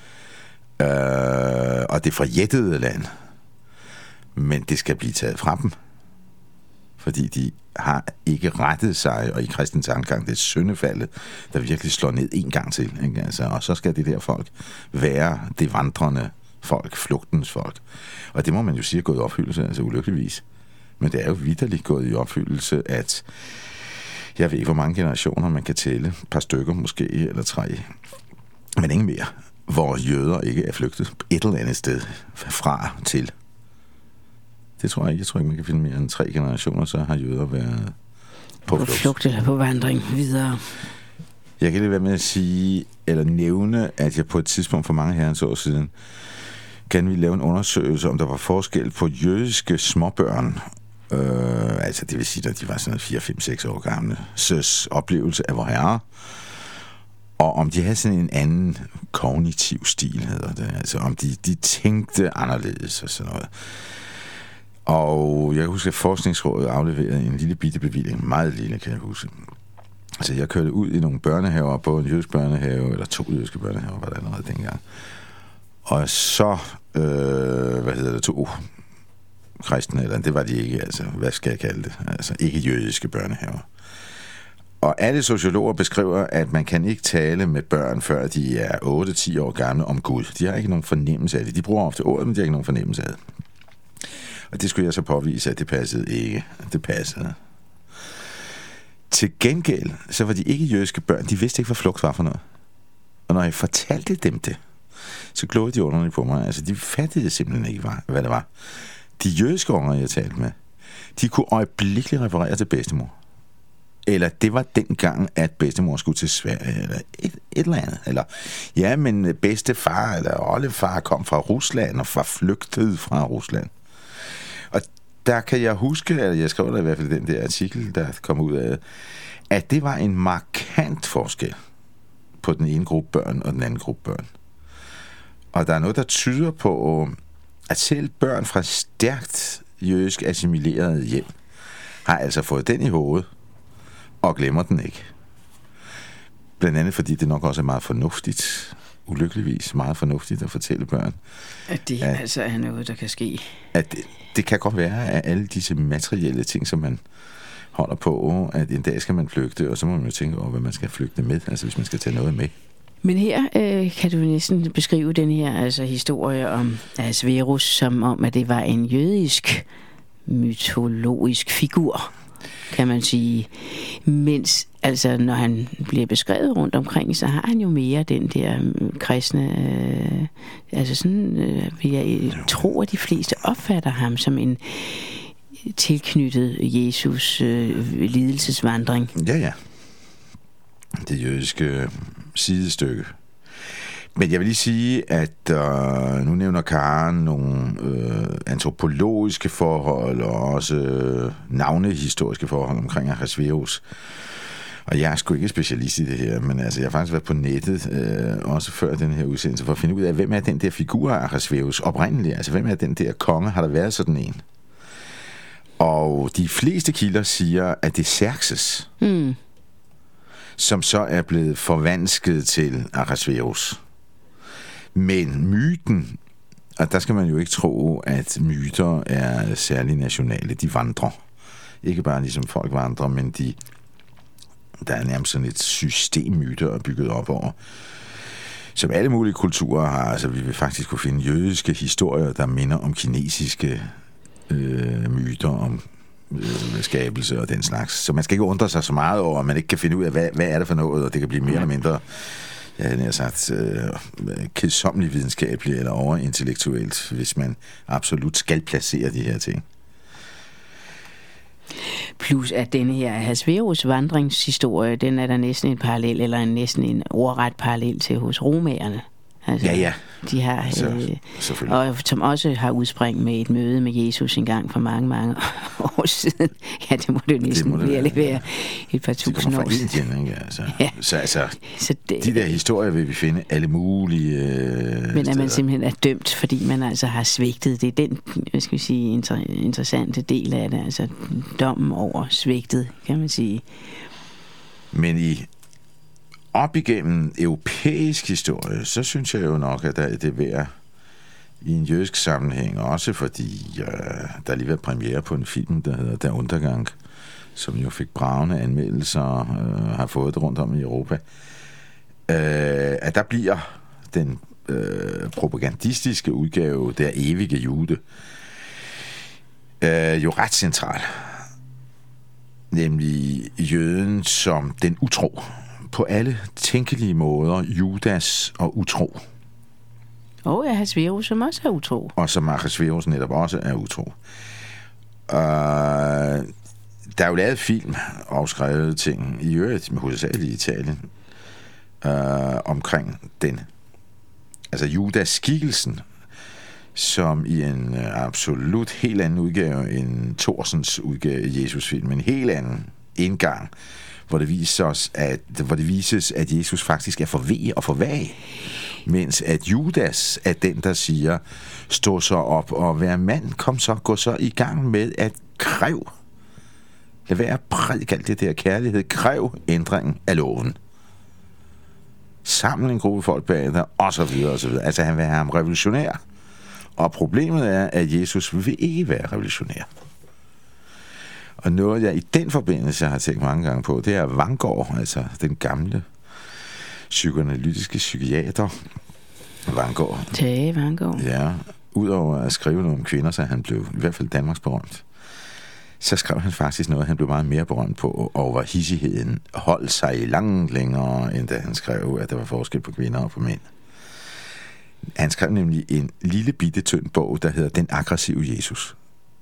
Og det forjættede land. Men det skal blive taget fra dem. Fordi de har ikke rettet sig, og i kristens tankegang, det er syndefaldet, der virkelig slår ned en gang til. Ikke? Altså, og så skal det der folk være det vandrende folk, flugtens folk. Og det må man jo sige er gået i opfyldelse, altså ulykkeligvis. Men det er jo vitterligt gået i opfyldelse, at jeg ved ikke, hvor mange generationer man kan tælle. Et par stykker måske, eller 3. Men ingen mere, hvor jøder ikke er flygtet et eller andet sted fra til. Det tror jeg ikke. Jeg tror ikke, man kan finde mere end 3 generationer, så har jøder været på flugt eller på vandring videre. Jeg kan lige være med at sige, eller nævne, at jeg på et tidspunkt for mange herrens år siden, kan vi lave en undersøgelse, om der var forskel på jødiske småbørn, altså det vil sige, at de var sådan 4, 5, 6 år gamle, søs oplevelse af vor herre, og om de havde sådan en anden kognitiv stil, hedder det, altså om de tænkte anderledes og sådan noget. Og jeg kan huske, at Forskningsrådet afleverede en lille bitte bevilling, meget lille, kan jeg huske. Altså, jeg kørte ud i nogle børnehaver, på en jødisk børnehave, eller 2 jødiske børnehaver, var der allerede dengang. Og så, 2 kristne, eller det var de ikke, altså, hvad skal jeg kalde det? Altså, ikke jødiske børnehaver. Og alle sociologer beskriver, at man kan ikke tale med børn, før de er 8-10 år gamle om Gud. De har ikke nogen fornemmelse af det. De bruger ofte ordet, men de har ikke nogen fornemmelse af det. Og det skulle jeg så påvise, at det passede ikke. Det passede. Til gengæld, så var de ikke jødiske børn, de vidste ikke, hvad flugt var for noget. Og når jeg fortalte dem det, så glodede de underligt på mig. Altså, de fattede simpelthen ikke, hvad det var. De jødiske unger, jeg talte med, de kunne øjeblikkeligt referere til bedstemor. Eller det var dengang, at bedstemor skulle til Sverige, eller et eller andet. Eller, ja, men bedstefar eller oldefar kom fra Rusland, og var flygtet fra Rusland. Og der kan jeg huske, at jeg skrev der i hvert fald den der artikel, der kom ud af, at det var en markant forskel på den ene gruppe børn og den anden gruppe børn. Og der er noget, der tyder på, at selv børn fra stærkt jødisk assimilerede hjem har altså fået den i hovedet, og glemmer den ikke. Blandt andet fordi det nok også er meget fornuftigt, ulykkeligvis meget fornuftigt at fortælle børn. At det altså er noget, der kan ske. At det kan godt være, at alle disse materielle ting, som man holder på, at en dag skal man flygte, og så må man jo tænke over, hvad man skal flygte med, altså hvis man skal tage noget med. Men her kan du næsten beskrive den her altså historie om Ahasverus, som om, at det var en jødisk mytologisk figur, kan man sige. Mens, altså, når han bliver beskrevet rundt omkring, så har han jo mere den der kristne, altså sådan, vil jeg tro, at de fleste opfatter ham som en tilknyttet Jesus lidelsesvandring. Ja. Det jødiske sidestykke. Men jeg vil lige sige, at nu nævner Karen nogle antropologiske forhold og også navnehistoriske forhold omkring Ahasverus. Og jeg er sgu ikke specialist i det her, men altså, jeg har faktisk været på nettet, også før den her udsendelse, for at finde ud af, hvem er den der figur af Ahasverus oprindeligt? Altså, hvem er den der konge? Har der været sådan en? Og de fleste kilder siger, at det er Xerxes, som så er blevet forvansket til Ahasverus. Men myten, og der skal man jo ikke tro, at myter er særlig nationale. De vandrer. Ikke bare ligesom folk vandrer, men der er nærmest sådan et system myter bygget op over. Som alle mulige kulturer har, altså vi vil faktisk kunne finde jødiske historier, der minder om kinesiske myter om skabelse og den slags. Så man skal ikke undre sig så meget over, at man ikke kan finde ud af, hvad er det for noget, og det kan blive mere eller mindre, jeg havde sagt, kedsommeligt videnskabeligt eller overintellektuelt, hvis man absolut skal placere de her ting. Plus at denne her Ahasverus vandringshistorie, den er der næsten en parallel, eller næsten en ordret parallel til hos romerne. Altså, ja. De har, og som også har udspring med et møde med Jesus en gang for mange, mange år siden. Ja, det må det jo næsten være et par tusind år siden. Indien, ikke? Altså. Ja. Så de der historier vil vi finde alle mulige men at man simpelthen er dømt, fordi man altså har svigtet. Det er den, hvad skal vi sige, interessante del af det. Altså dommen over svigtet, kan man sige. Men op igennem europæisk historie, så synes jeg jo nok, at det er værd i en jødisk sammenhæng, også fordi der lige var premiere på en film, der hedder Der Untergang, som jo fik bragende anmeldelser og har fået det rundt om i Europa, at der bliver den propagandistiske udgave Der evige jude jo ret central. Nemlig jøden som den utro. På alle tænkelige måder, Judas og utro. Og Ahasverus, som også er utro. Og som Ahasverus netop også er utro. Der er jo lavet film og skrevet ting, i øvrigt med hovedsageligt i Italien, omkring den. Altså Judas skikkelsen, som i en absolut helt anden udgave end Thorsens udgave i Jesus-film, en helt anden indgang, hvor det vises, at Jesus faktisk er for veg og for vag, mens at Judas er den, der siger, stå så op og vær mand, gå så i gang med at kræve. Lad være prædik alt det der kærlighed, kræv ændringen af loven. Samle en gruppe folk bag dig, og så videre, og så videre. Altså han vil have ham revolutionær. Og problemet er, at Jesus vil ikke være revolutionær. Og noget, jeg i den forbindelse har tænkt mange gange på, det er Vangård, altså den gamle psykoanalytiske psykiater. Vangård. Tage Vangård. Ja, udover at skrive noget om kvinder, så han blev i hvert fald Danmarks berømt. Så skrev han faktisk noget, han blev meget mere berømt på, og hvor hissigheden holdt sig langt længere, end da han skrev, at der var forskel på kvinder og på mænd. Han skrev nemlig en lille bitte tynd bog, der hedder Den aggressive Jesus.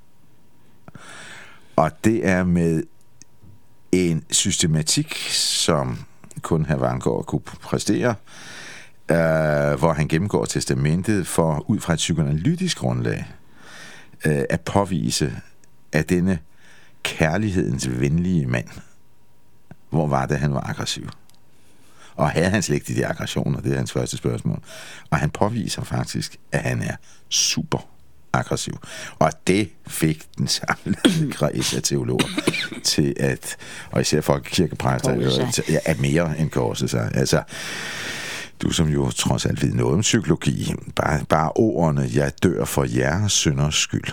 Og det er med en systematik, som kun hr. Vangård kunne præstere, hvor han gennemgår testamentet for ud fra et psykoanalytisk grundlag at påvise, at denne kærlighedens venlige mand, hvor var det, han var aggressiv? Og havde han slet ikke de aggressioner? Det er hans første spørgsmål. Og han påviser faktisk, at han er super aggressiv. Og det fik den samlede kreds af teologer til at, og især folkekirkepræster, at mere end korse sig. Altså, du som jo trods alt ved noget om psykologi, bare ordene, jeg dør for jeres synders skyld.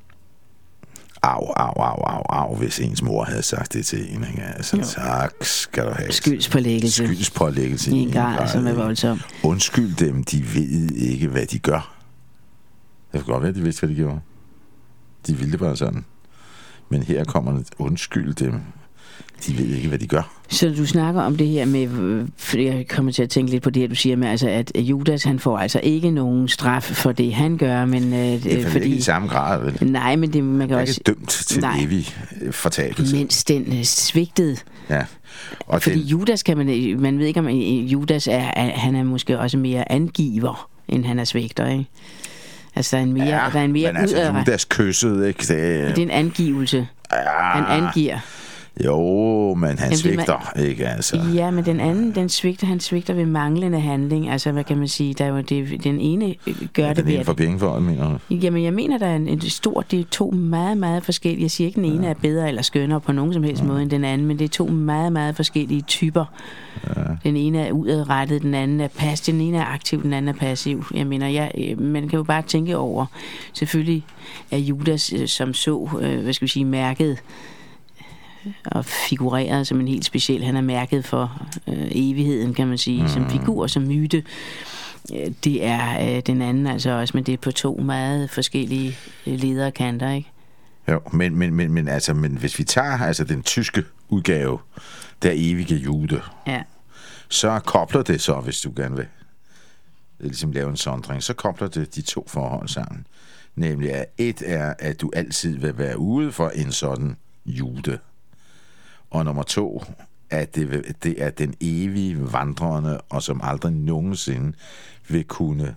Au, hvis ens mor havde sagt det til en. Altså, tak skal du have. Skyldspålæggelse. I en grad, som er voldsom. Undskyld dem, de ved ikke, hvad de gør. Det kan godt være, at de vidste, hvad de gjorde. De ville det bare sådan. Men her kommer det, undskyld dem. De ved ikke, hvad de gør. Så du snakker om det her med, jeg kommer til at tænke lidt på det her, du siger med, altså, at Judas, han får altså ikke nogen straf for det, han gør, men det er fordi ikke i samme grad, vel? Nej, men det man kan også... ikke dømt til evig fortabelse. Mens den svigtede. Ja. Og fordi Judas kan man ved ikke, om Judas han er måske også mere angiver, end han er svigter, ikke? Altså, der er en mere men altså, Judas kyssede, ikke? Det er en angivelse. Han angiver. Jo, men han svigter, ikke altså. Ja, men den anden, han svigter ved manglende handling. Altså, hvad kan man sige? Der er jo den ene gør det ved... Den ene for penge for, mener du? Jamen, jeg mener, der er en stor... Det er to meget, meget forskellige... Jeg siger ikke, den ene er bedre eller skønnere på nogen som helst måde end den anden, men det er to meget, meget forskellige typer. Ja. Den ene er udadrettet, den anden er passiv, den ene er aktiv, den anden er passiv. Jeg mener, man kan jo bare tænke over... Selvfølgelig er Judas som så, hvad skal vi sige, mærket og figureret som en helt speciel. Han er mærket for evigheden, kan man sige, som figur, som myte. Det er den anden altså også, men det er på to meget forskellige lederkanter, ikke? Jo, men hvis vi tager altså den tyske udgave, Der evige jude, så kobler det så, hvis du gerne vil ligesom lave en sondring, så kobler det de to forhold sammen. Nemlig at et er, at du altid vil være ude for en sådan jude. Og nummer to, at det er den evige vandrende, og som aldrig nogensinde vil kunne...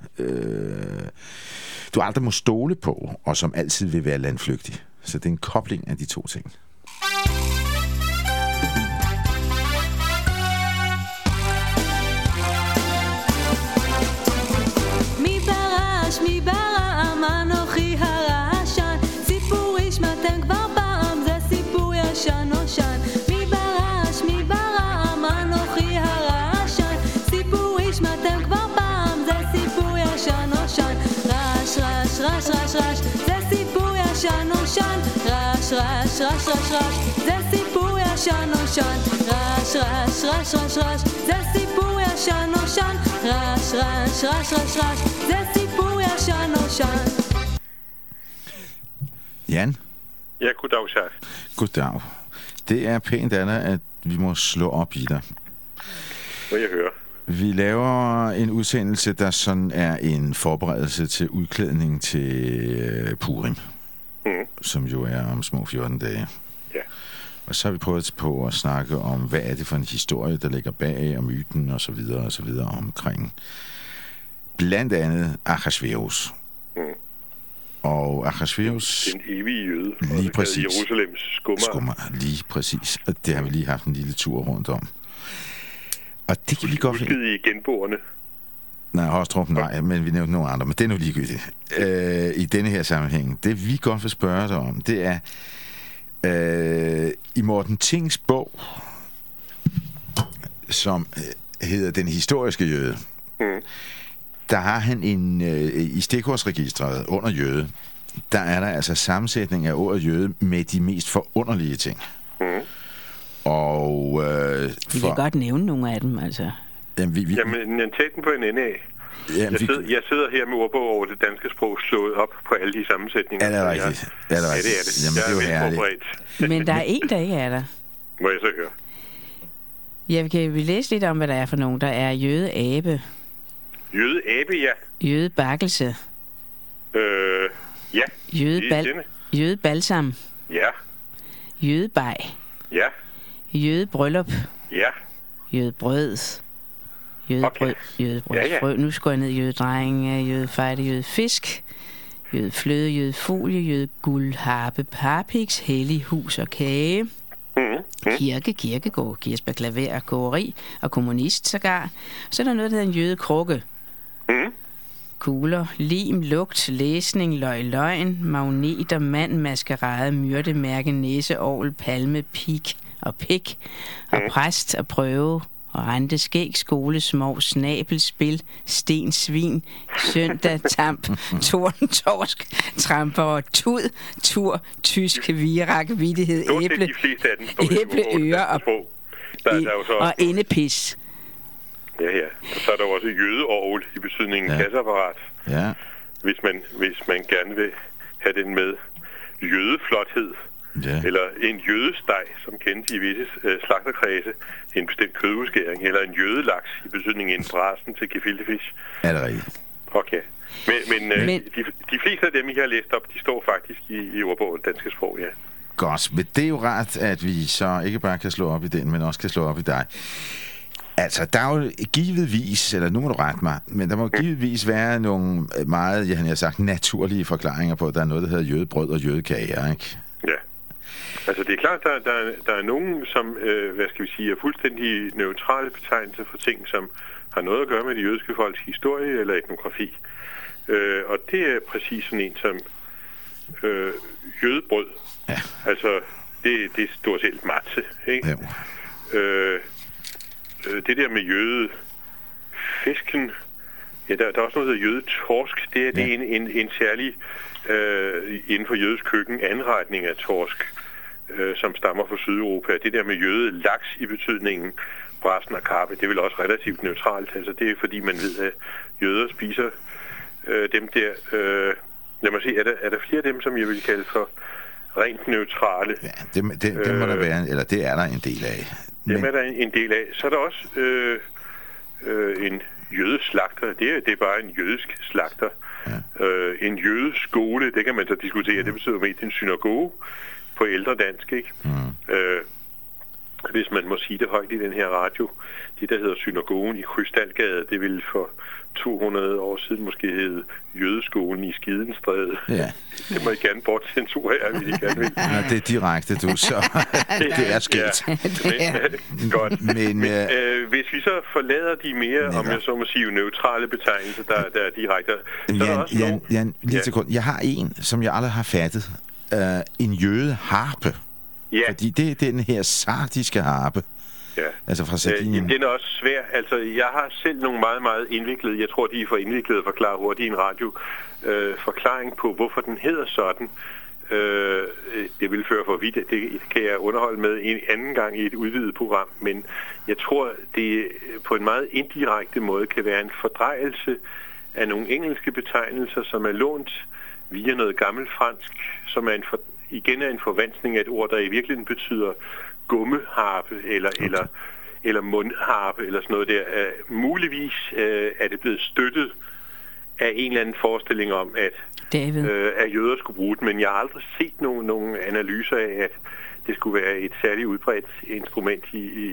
du aldrig må stole på, og som altid vil være landflygtig. Så det er en kobling af de to ting. מי ברעם אנוכי הרעשן סיפור השמעתם כבר פעם זה סיפור ישן נושן מי ברעם אנוכי הרעשן סיפור השמעתם כבר פעם זה סיפור ישן נושן רעש רעש רעש רעש רעש זה סיפור ישן נושן רעש רעש רעש רעש רעש זה סיפור ישן נושן רעש רעש רעש רעש רעש זה סיפור ישן נושן רעש רעש רעש רעש רעש זה סיפור ישן נושן. Jan? Ja, goddag, chef. Goddag. Det er pænt af dig, at vi må slå op i dig. Må jeg høre? Vi laver en udsendelse, der sådan er en forberedelse til udklædning til Purim, som jo er om små 14 dage. Ja. Og så har vi prøvet på at snakke om, hvad er det for en historie, der ligger bag, og myten og så videre omkring blandt andet Ahasverus. Og Ahasverus... Den evige jøde. Lige præcis. Jerusalems skummer. Lige præcis. Og det har vi lige haft en lille tur rundt om. Og det kan vi godt finde. I genboerne. Nej, Hostrup, nej, men vi nævnte nogle andre. Men det er nu ligegyldigt. I denne her sammenhæng. Det vi godt vil spørge dig om, det er... I Morten Things bog, som hedder Den historiske jøde, der har han i stikordsregistret under jøde, der er der altså sammensætning af ordet jøde med de mest forunderlige ting. Og vi kan godt nævne nogle af dem, altså. Jamen, tag den på en ende af. Jeg sidder her med ordbog over det danske sprog slået op på alle de sammensætninger. Er det rigtigt? Ja, det er det. Jamen, det er jo herligt. Men der er en, der ikke er der. Må jeg så høre? Ja, kan vi læse lidt om, hvad der er for nogen? Der er jødeabe. Jødeabe, ja. Jødebakkelse. Ja. Jødebalsam. Ja. Jødebej. Ja. Jødebryllup. Ja. Jødebrød. Jødebrødsfrø. Nu skal jeg ned. Jødedreng, jødefejde, jødefisk, jødefløde, jødefugl, jødeguld, harpe, parpiks, hellig, hus og kage. Kirkegård, kirsebær, klaver, gårderi og kommunist sågar. Så er der noget, der hedder en jødekrukke. Kugler, lim, lugt, læsning, løgn, magneter, mand, maskerade, myrdemærke, næse, orgel, palme, pik og pik og præst og prøve og rente, skæg, skole, små, snabel, spil, sten, svin, søndag, tamp, torn, torsk, tramper og tud, tur, tysk, virak, vittighed, æble, øre og endepis. Ja. Så er der også jødeorgel i betydningen kasseapparat. Ja. Hvis man gerne vil have den med jødeflothed. Ja. Eller en jødesteg, som kendes i visse slagterkredse, en bestemt kødudskæring, eller en jødelaks i betydningen en brasen til gefiltefisk. Er det rigtigt? Okay. Men de fleste af dem, I har læst op, de står faktisk i ordbogen danske sprog, ja. Godt, men det er jo rart, at vi så ikke bare kan slå op i den, men også kan slå op i dig. Altså, der er jo givetvis, eller nu må du rette mig, men der må givetvis være nogle meget, jeg har sagt, naturlige forklaringer på, at der er noget, der hedder jødebrød og jødekager, ikke? Ja. Altså, det er klart, der er nogen, som, hvad skal vi sige, er fuldstændig neutrale betegnelser for ting, som har noget at gøre med det jødiske folks historie eller etnografi. Og det er præcis sådan en som jødebrød. Ja. Altså, det er stort set matse, ikke? Ja. Det der med jødefisken, ja, der er også noget, der hedder jødetorsk. Det er en særlig, inden for jødisk køkken, anretning af torsk, som stammer fra Sydeuropa. Det der med jødelaks i betydningen brasen og karpe, det er vel også relativt neutralt. Altså, det er fordi, man ved, at jøder spiser dem der. Lad mig se, er der flere af dem, som jeg vil kalde for rent neutrale? Ja, det må der være, eller det er der en del af. Dem er der en del af. Så er der også en jødeslagter. Det er bare en jødisk slagter. Ja. En jødeskole, det kan man så diskutere. Det betyder mest en synagoge på ældre dansk, ikke? hvis man må sige det højt i den her radio, det der hedder synagogen i Krystalgade, det ville for 200 år siden måske hedde Jødeskolen i Skidenstræde. Ja. Det må I gerne bortcensurere, hvis I gerne vil. Ja, det er direkte, du, så det er sket. Ja. Godt. Men hvis vi så forlader de mere, om jeg så må sige, neutrale betegnelser, der er direkte... Jan, lige til grund. Jeg har en, som jeg aldrig har fattet. En jødeharpe. Ja. Fordi det er den her sardiske harpe. Ja. Altså fra Sardinien. Den er også svær. Altså, jeg har selv nogle meget, meget indviklede, jeg tror, de er for indviklede at forklare hurtigt i en radio, forklaring på, hvorfor den hedder sådan. Det vil føre for vidt. Det kan jeg underholde med en anden gang i et udvidet program. Men jeg tror, det på en meget indirekte måde kan være en fordrejelse af nogle engelske betegnelser, som er lånt via noget gammelt fransk, som er igen er en forvanskning af et ord, der i virkeligheden betyder gummeharpe eller mundharpe eller sådan noget der. Muligvis er det blevet støttet af en eller anden forestilling om, at jøder skulle bruge det, men jeg har aldrig set nogen analyser af, at det skulle være et særligt udbredt instrument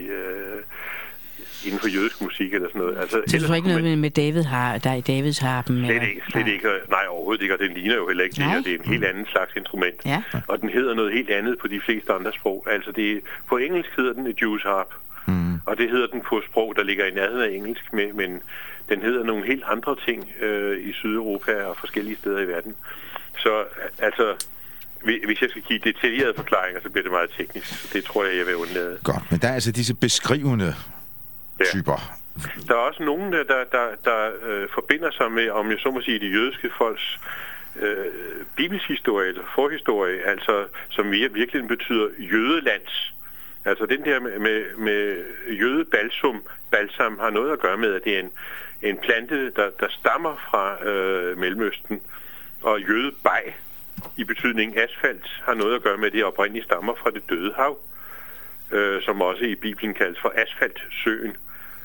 inden for jødisk musik eller sådan noget. Altså, så du tror ikke noget med David der i Davids harpen? Slet ikke. Nej, overhovedet ikke, og den ligner jo heller ikke det, og det er en helt anden slags instrument. Ja. Og den hedder noget helt andet på de fleste andre sprog. Altså på engelsk hedder den et Jewish harp, og det hedder den på sprog, der ligger i nærheden af engelsk, men den hedder nogle helt andre ting i Sydeuropa og forskellige steder i verden. Så altså... Hvis jeg skal give detaljerede forklaringer, så bliver det meget teknisk. Så det tror jeg vil undlade. Godt, men der er altså disse beskrivende typer. Der er også nogen, der forbinder sig med, om jeg så må sige, det jødiske folks bibelshistorie eller forhistorie, altså som virkelig betyder jødelands. Altså den der med jødebalsam har noget at gøre med, at det er en plante, der stammer fra Mellemøsten, og jødebej i betydning asfalt har noget at gøre med, at det oprindeligt stammer fra det døde hav, som også i Bibelen kaldes for asfaltsøen.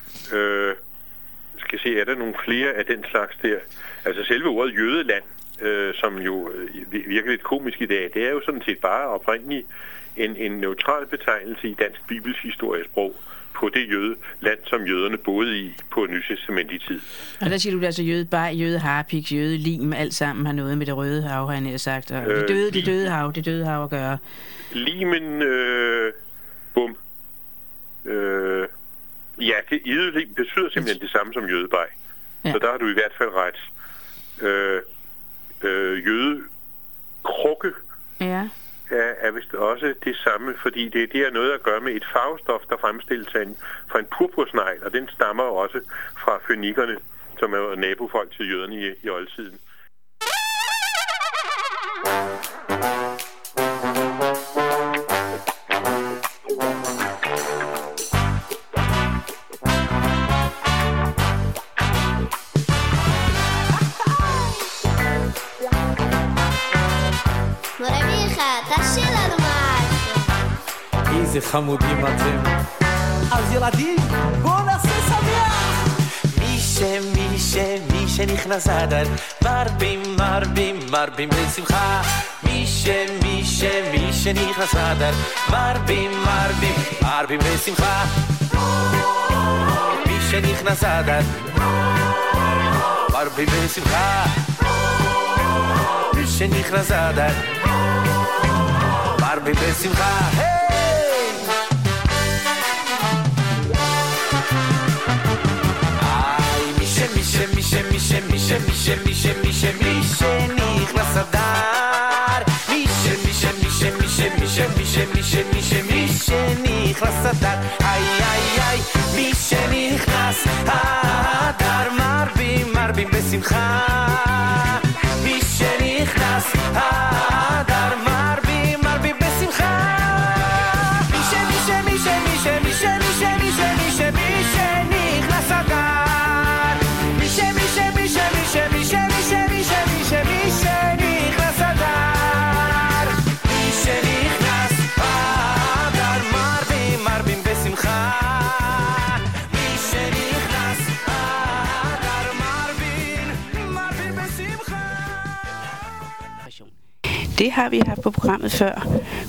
Skal se, er der nogle flere af den slags der? Altså selve ordet jødeland, som jo virker lidt komisk i dag, det er jo sådan set bare oprindeligt en neutral betegnelse i dansk bibels historiesprog på det jødeland, som jøderne boede i på nytestamentig tid. Og der siger du altså jødeharpik, jødelim, alt sammen har noget med det røde hav, har jeg nær sagt. Og det døde hav at gøre. Limen, bum. Ja, det jødelim betyder simpelthen det samme som jødebej. Ja. Så der har du i hvert fald ret. Jødekrukke. Ja. Er vist også det samme, fordi det har noget at gøre med et farvestof, der fremstilles fra en purpursnegl, og den stammer også fra fønikerne, som er nabofolk til jøderne i oldtiden. איזה חמודים אתם. אז ילדים, בואו נעשה שמח. מי שנכנס אדר, מרבים בשמחה. מי שנכנס אדר, מרבים בשמחה. מי שנכנס אדר, מרבים בשמחה. מי שנכנס אדר, מרבים בשמחה. מי שנכנס אדר, מי שנכנס אדר, מי שנכנס אדר, מרבים בשמחה. מי שנכנס אדר, מרבים בשמחה. מי שנכנס אדר, Det har vi haft på programmet før.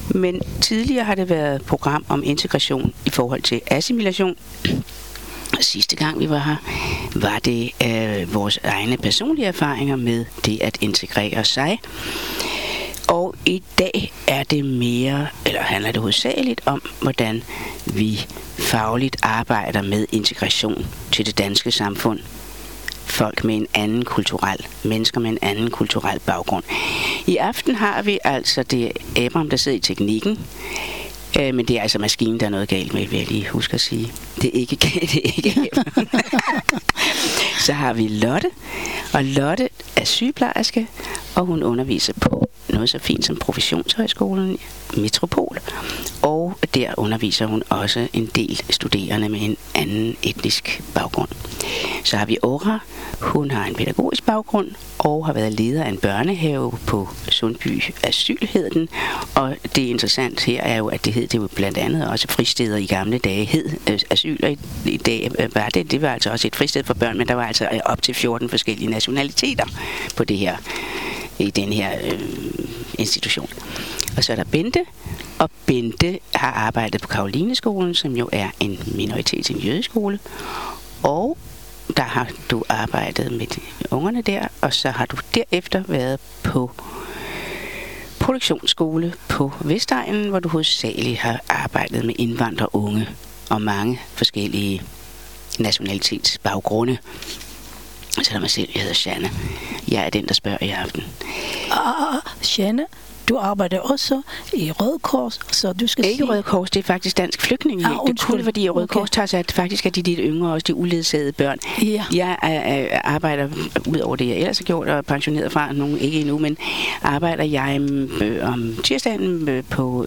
Men tidligere har det været et program om integration i forhold til assimilation. Sidste gang vi var her, var det vores egne personlige erfaringer med det at integrere sig. Og i dag er det mere, eller handler det hovedsageligt om, hvordan vi fagligt arbejder med integration til det danske samfund. Folk med en anden kulturel, mennesker med en anden kulturel baggrund. I aften har vi altså det Abraham, der sidder i teknikken. Men det er altså maskinen, der er noget galt med, vil jeg lige huske at sige. Det er ikke galt. Så har vi Lotte, og Lotte er sygeplejerske, og hun underviser på noget så fint som Professionshøjskolen Metropol. Og der underviser hun også en del studerende med en anden etnisk baggrund. Så har vi Aura. Hun har en pædagogisk baggrund og har været leder af en børnehave på Sundby Asyl, hed den. Og det interessant her er jo, at det hed det jo blandt andet også fristeder i gamle dage. Hed Asyl, og i dag var det var altså også et fristed for børn, men der var altså op til 14 forskellige nationaliteter på det her, i den her institution. Og så er der Bente, og Bente har arbejdet på Karolineskolen, som jo er en minoritet, en jødeskole. Og der har du arbejdet med ungerne der, og så har du derefter været på produktionsskole på Vestegnen, hvor du hovedsageligt har arbejdet med indvandrerunge og mange forskellige nationalitetsbaggrunde. Så er der mig selv, jeg hedder Janne. Jeg er den, der spørger i aften. Janne, du arbejder også i Røde Kors, så du skal ikke Røde Kors, det er faktisk Dansk Flygtningehjælp. Det er kun fordi Røde Kors tager sig, at faktisk er de lidt yngre, også de uledsagede børn. Ja. Jeg arbejder, ud over det jeg ellers har gjort, og pensioneret fra, nogen ikke endnu, men arbejder jeg om tirsdagen på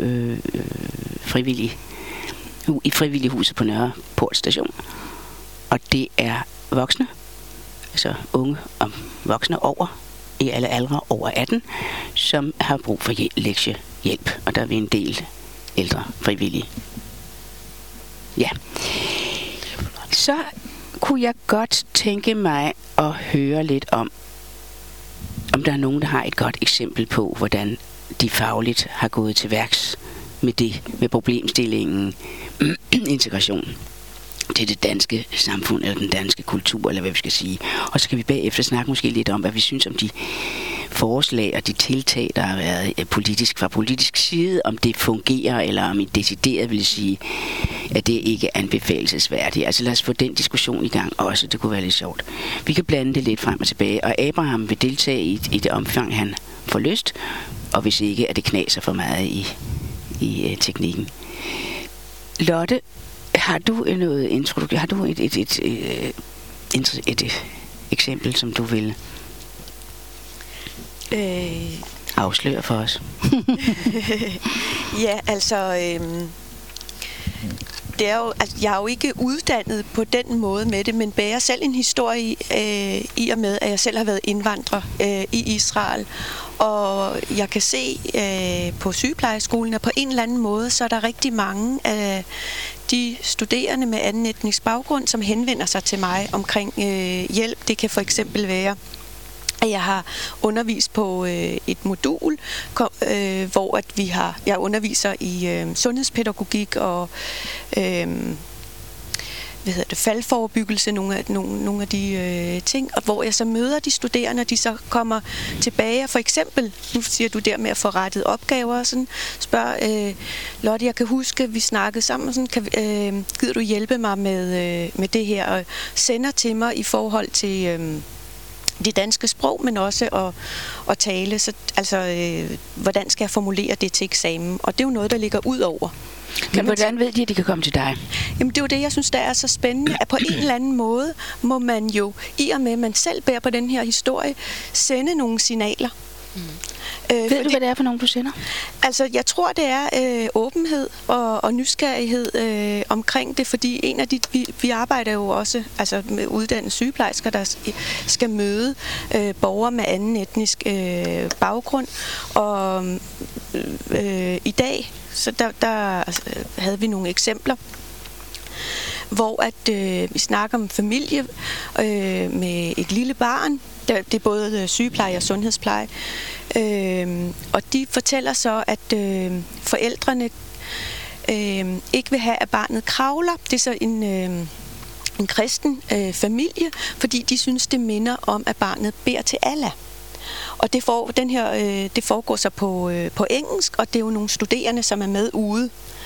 i frivillighuset på Nørreport Station. Og det er voksne, altså unge og voksne over i alle aldre over 18, som har brug for lektiehjælp. Og der er vi en del ældre frivillige. Ja. Så kunne jeg godt tænke mig at høre lidt om der er nogen, der har et godt eksempel på, hvordan de fagligt har gået til værks med problemstillingen integration til det danske samfund, eller den danske kultur, eller hvad vi skal sige. Og så kan vi bagefter snakke måske lidt om, hvad vi synes om de forslag og de tiltag, der har været fra politisk side, om det fungerer, eller om I decideret vil sige, at det ikke er anbefalelsesværdigt. Altså lad os få den diskussion i gang også, det kunne være lidt sjovt. Vi kan blande det lidt frem og tilbage, og Abraham vil deltage i det omfang, han får lyst, og hvis ikke, er det knaser for meget i teknikken. Lotte, har du et eksempel, som du vil afsløre for os? Ja, altså det er jo, altså, jeg er jo ikke uddannet på den måde med det, men bærer selv en historie i og med, at jeg selv har været indvandrer i Israel. Og jeg kan se på sygeplejeskolen, at på en eller anden måde, så er der rigtig mange af de studerende med anden etnisk baggrund, som henvender sig til mig omkring hjælp. Det kan for eksempel være, at jeg har undervist på et modul, hvor at jeg underviser i sundhedspædagogik og faldforebyggelse, nogle af de ting, og hvor jeg så møder de studerende, og de så kommer tilbage, og for eksempel, nu siger du der med at få rettet opgaver, og sådan, spørger, Lotte, jeg kan huske, vi snakkede sammen, og sådan, gider du hjælpe mig med det her, og sender til mig i forhold til det danske sprog, men også at tale, så, altså, hvordan skal jeg formulere det til eksamen, og det er jo noget, der ligger ud over. Men hvordan ved de, at de kan komme til dig? Jamen det er jo det, jeg synes, der er så spændende, at på en eller anden måde må man jo, i og med at man selv bærer på den her historie, sende nogle signaler. Ved du, hvad det er for nogen, du sender? Altså, jeg tror, det er åbenhed og nysgerrighed omkring det, fordi en af vi arbejder jo også altså med uddannede sygeplejersker, der skal møde borgere med anden etnisk baggrund. Og i dag, så der havde vi nogle eksempler, hvor at vi snakker om familie med et lille barn, Det er både sygepleje og sundhedspleje. Og de fortæller så, at forældrene ikke vil have, at barnet kravler. Det er så en kristen familie, fordi de synes, det minder om, at barnet beder til Allah. Og det foregår så på engelsk, og det er jo nogle studerende, som er med ude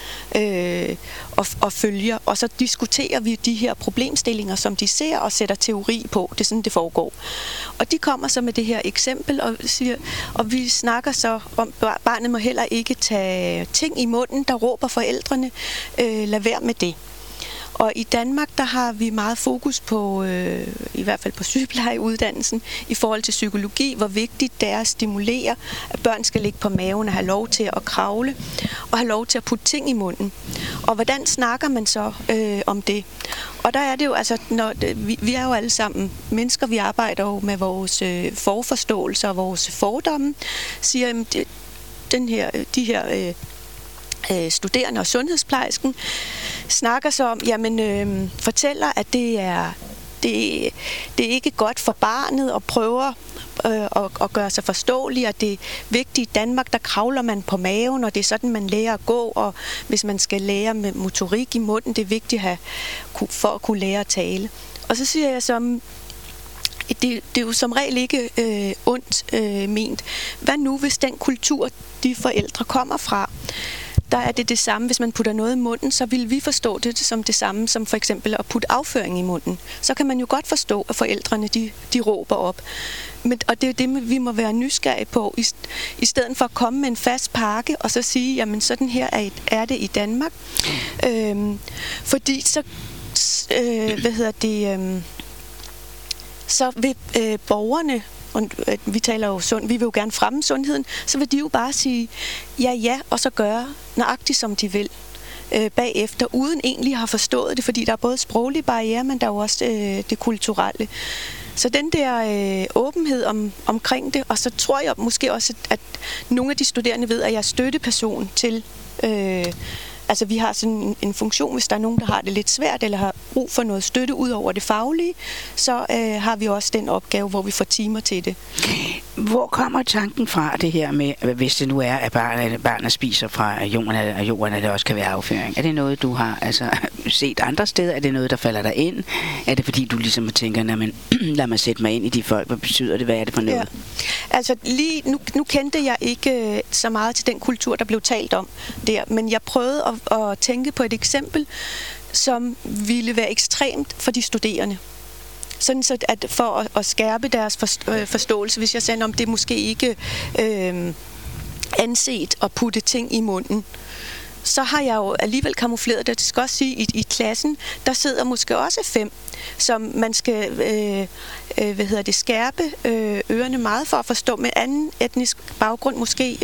og følger. Og så diskuterer vi de her problemstillinger, som de ser, og sætter teori på. Det er sådan, det foregår. Og de kommer så med det her eksempel, og vi snakker så om, at barnet må heller ikke tage ting i munden, der råber forældrene. Lad være med det. Og i Danmark, der har vi meget fokus på, i hvert fald på sygeplejeuddannelsen, i forhold til psykologi, hvor vigtigt det er at stimulere, at børn skal ligge på maven og have lov til at kravle, og have lov til at putte ting i munden. Og hvordan snakker man så om det? Og der er det jo, altså, vi er jo alle sammen mennesker, vi arbejder jo med vores forforståelser og vores fordomme, siger, de her studerende og sundhedsplejersken snakker så om, fortæller, at det er ikke godt for barnet og prøver at gøre sig forståelig, og det er vigtigt i Danmark, der kravler man på maven, og det er sådan, man lærer at gå, og hvis man skal lære med motorik i munden, det er vigtigt for at kunne lære at tale. Og så siger jeg så, det er jo som regel ikke ondt ment. Hvad nu, hvis den kultur, de forældre kommer fra, der er det samme. Hvis man putter noget i munden, så vil vi forstå det som det samme som for eksempel at putte afføring i munden. Så kan man jo godt forstå, at forældrene de råber op. Og det er det, vi må være nysgerrige på, i stedet for at komme med en fast pakke, og så sige, jamen sådan her er det i Danmark. Fordi så, så vil borgerne, og vi taler jo vi vil jo gerne fremme sundheden, så vil de jo bare sige ja, og så gøre nøjagtigt, som de vil bagefter, uden egentlig at have forstået det, fordi der er både sproglige barrierer, men der er jo også det kulturelle. Så den der åbenhed omkring det, og så tror jeg måske også, at nogle af de studerende ved, at jeg er støtteperson til altså vi har sådan en funktion, hvis der er nogen, der har det lidt svært, eller har brug for noget støtte ud over det faglige, så har vi også den opgave, hvor vi får timer til det. Hvor kommer tanken fra det her med, hvis det nu er, at barnet spiser fra jorden, at det også kan være afføring? Er det noget, du har set andre steder? Er det noget, der falder dig ind? Er det fordi, du ligesom tænker, lad mig sætte mig ind i de folk, hvad betyder det? Hvad er det for noget? Ja. Altså lige nu kendte jeg ikke så meget til den kultur, der blev talt om der, men jeg prøvede at tænke på et eksempel, som ville være ekstremt for de studerende. Sådan så, at for at skærpe deres forståelse, hvis jeg sagde, om det måske ikke anset at putte ting i munden, så har jeg jo alligevel kamufleret det. Det skal også sige, i klassen, der sidder måske også 5, som man skal skærpe ørerne meget for at forstå, med anden etnisk baggrund, måske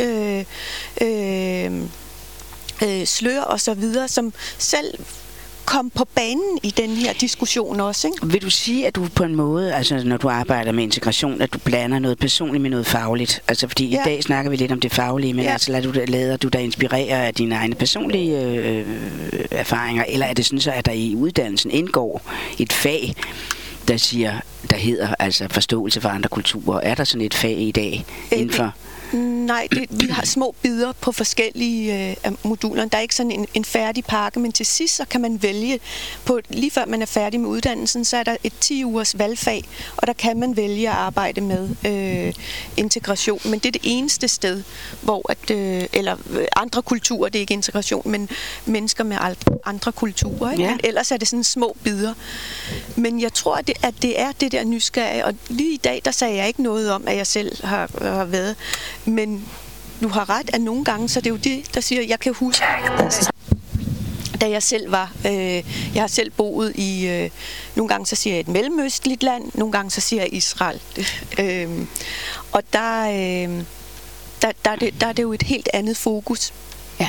slør og så videre, som selv kom på banen i den her diskussion også, ikke? Vil du sige, at du på en måde, altså når du arbejder med integration, at du blander noget personligt med noget fagligt? Altså fordi i dag snakker vi lidt om det faglige, men altså lader du dig inspirere af dine egne personlige erfaringer, eller er det sådan så, at der i uddannelsen indgår et fag, der hedder altså forståelse for andre kulturer? Er der sådan et fag i dag indenfor? Nej, vi har små bidder på forskellige moduler. Der er ikke sådan en færdig pakke, men til sidst så kan man vælge, lige før man er færdig med uddannelsen, så er der et 10 ugers valgfag, og der kan man vælge at arbejde med integration. Men det er det eneste sted, hvor eller andre kulturer, det er ikke integration, men mennesker med andre kulturer. Ikke? Men ellers er det sådan små bidder. Men jeg tror, at det er det der nysgerrige, og lige i dag, der sagde jeg ikke noget om, at jeg selv har været. Men du har ret, at nogle gange, så det er jo det, der siger, jeg kan huske, da jeg selv var, jeg har selv boet i, nogle gange så siger jeg et mellemøstligt land, nogle gange så siger jeg Israel. Og der er det jo et helt andet fokus. Ja.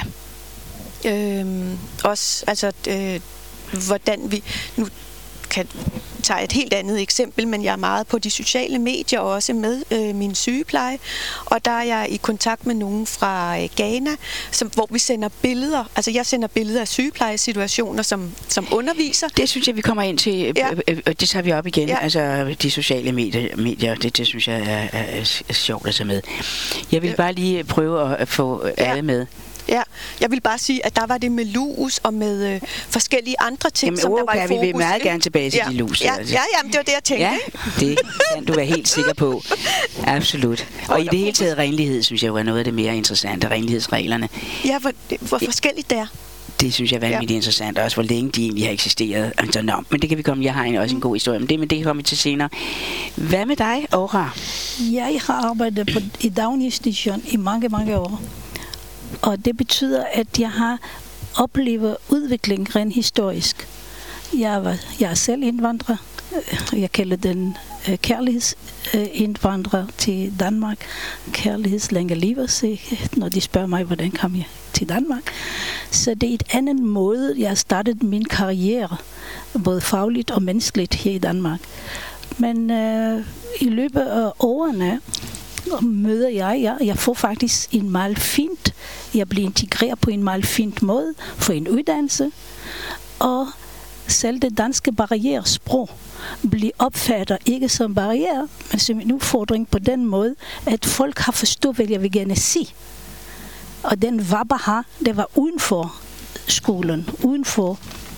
Også, altså, hvordan vi, nu kan tager et helt andet eksempel, men jeg er meget på de sociale medier også med min sygepleje, og der er jeg i kontakt med nogen fra Ghana, hvor vi sender billeder, altså jeg sender billeder af sygeplejesituationer som underviser. Det synes jeg, vi kommer ind til, det tager vi op igen, altså de sociale medier, det synes jeg er sjovt at tage med. Jeg vil bare lige prøve at få alle med. Ja, jeg vil bare sige, at der var det med lus og med forskellige andre ting, jamen, som der var i fokus. Vi vil meget gerne tilbage til de lus. Jamen, det var det, jeg tænkte. Ja, det kan du være helt sikker på. Absolut. Og i det hele taget renlighed, synes jeg jo er noget af det mere interessante. Renlighedsreglerne. Ja, hvor forskelligt det er. Det synes jeg er vanvittigt interessant, og også hvor længe de egentlig har eksisteret. Altså, men det kan vi komme, jeg har også en god historie, men det kommer vi til senere. Hvad med dig, Aura? Jeg har arbejdet i daginstitution i mange, mange år. Og det betyder, at jeg har oplevet udvikling rent historisk. Jeg er selv indvandrer. Jeg kalder den kærlighedsindvandrer til Danmark. Kærlighedslænge livet, når de spørger mig, hvordan kom jeg til Danmark. Så det er et andet måde, jeg har startet min karriere, både fagligt og menneskeligt her i Danmark. Men i løbet af årene møder jeg får faktisk en meget fint, jeg bliver integreret på en meget fint måde for en uddannelse, og selv det danske barrieresprog bliver opfattet ikke som barriere, men som en udfordring på den måde, at folk har forstået, hvad jeg vil gerne sige. Og den Wabaha, det var uden for skolen, uden for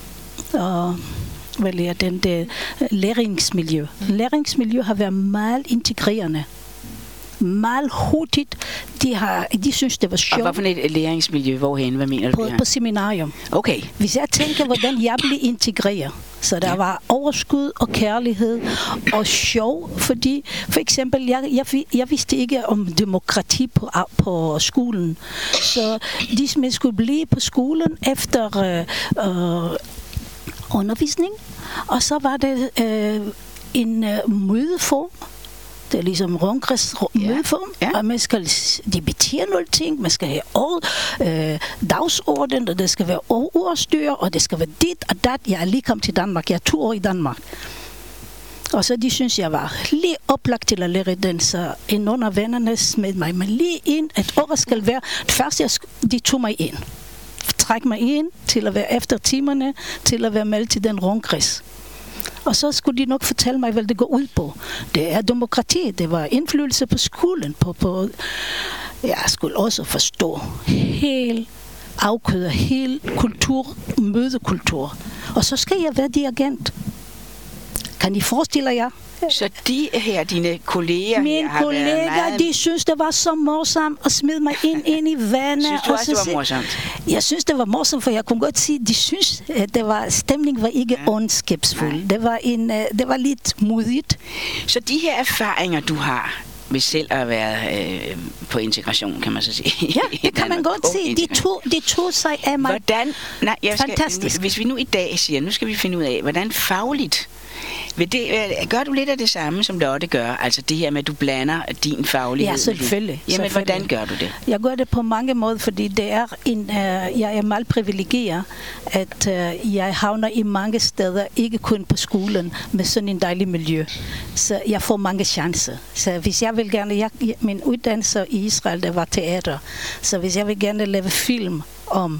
det læringsmiljø. Læringsmiljø har været meget integrerende. Meget hurtigt. De synes, det var sjovt. Og hvad for et læringsmiljø? Hvorhen? Hvad mener du? På seminarium. Okay. Hvis jeg tænker, hvordan jeg blev integreret, så der var overskud og kærlighed og sjov, fordi for eksempel, jeg vidste ikke om demokrati på skolen. Så de skulle blive på skolen efter undervisning, og så var det en mødeform. Det er ligesom rundkreds mødeform, og man skal debattere nogle ting, man skal have dagsorden, og det skal være ordstyr, og det skal være dit og dat. Jeg er lige kommet til Danmark, jeg er 2 år i Danmark. Og så de synes, jeg var lige oplagt til at lære den, så en under vennerne smed mig, men lige ind, at året skal være, først de tog mig ind. Træk mig ind til at være efter timerne, til at være med til den rundkreds. Og så skulle de nok fortælle mig, hvad det går ud på. Det er demokrati, det var indflydelse på skolen. Jeg skulle også forstå helt afkøder, helt mødekultur. Og så skal jeg være dirigent. Kan I forestille jer? Så de her, dine kolleger mine har kolleger, været meget... de synes, det var så morsomt at smide mig ind i vandet. Synes du også, det var morsomt? Jeg synes, det var morsomt, for jeg kunne godt sige, de synes, at stemningen var ikke ondskabsfuld. Det var lidt modigt. Så de her erfaringer, du har ved selv at være på integration, kan man så sige. Ja, det kan man godt se. De tog sig af mig. Fantastisk. Hvis vi nu i dag siger, nu skal vi finde ud af, hvordan fagligt gør du lidt af det samme, som Lotte gør? Altså det her med, at du blander din faglighed. Ja, selvfølgelig. Jamen, hvordan gør du det? Jeg gør det på mange måder, fordi jeg er meget privilegeret, at jeg havner i mange steder, ikke kun på skolen, med sådan en dejlig miljø. Så jeg får mange chancer. Så hvis jeg vil gerne, min uddannelse i Israel, det var teater. Så hvis jeg vil gerne lave film om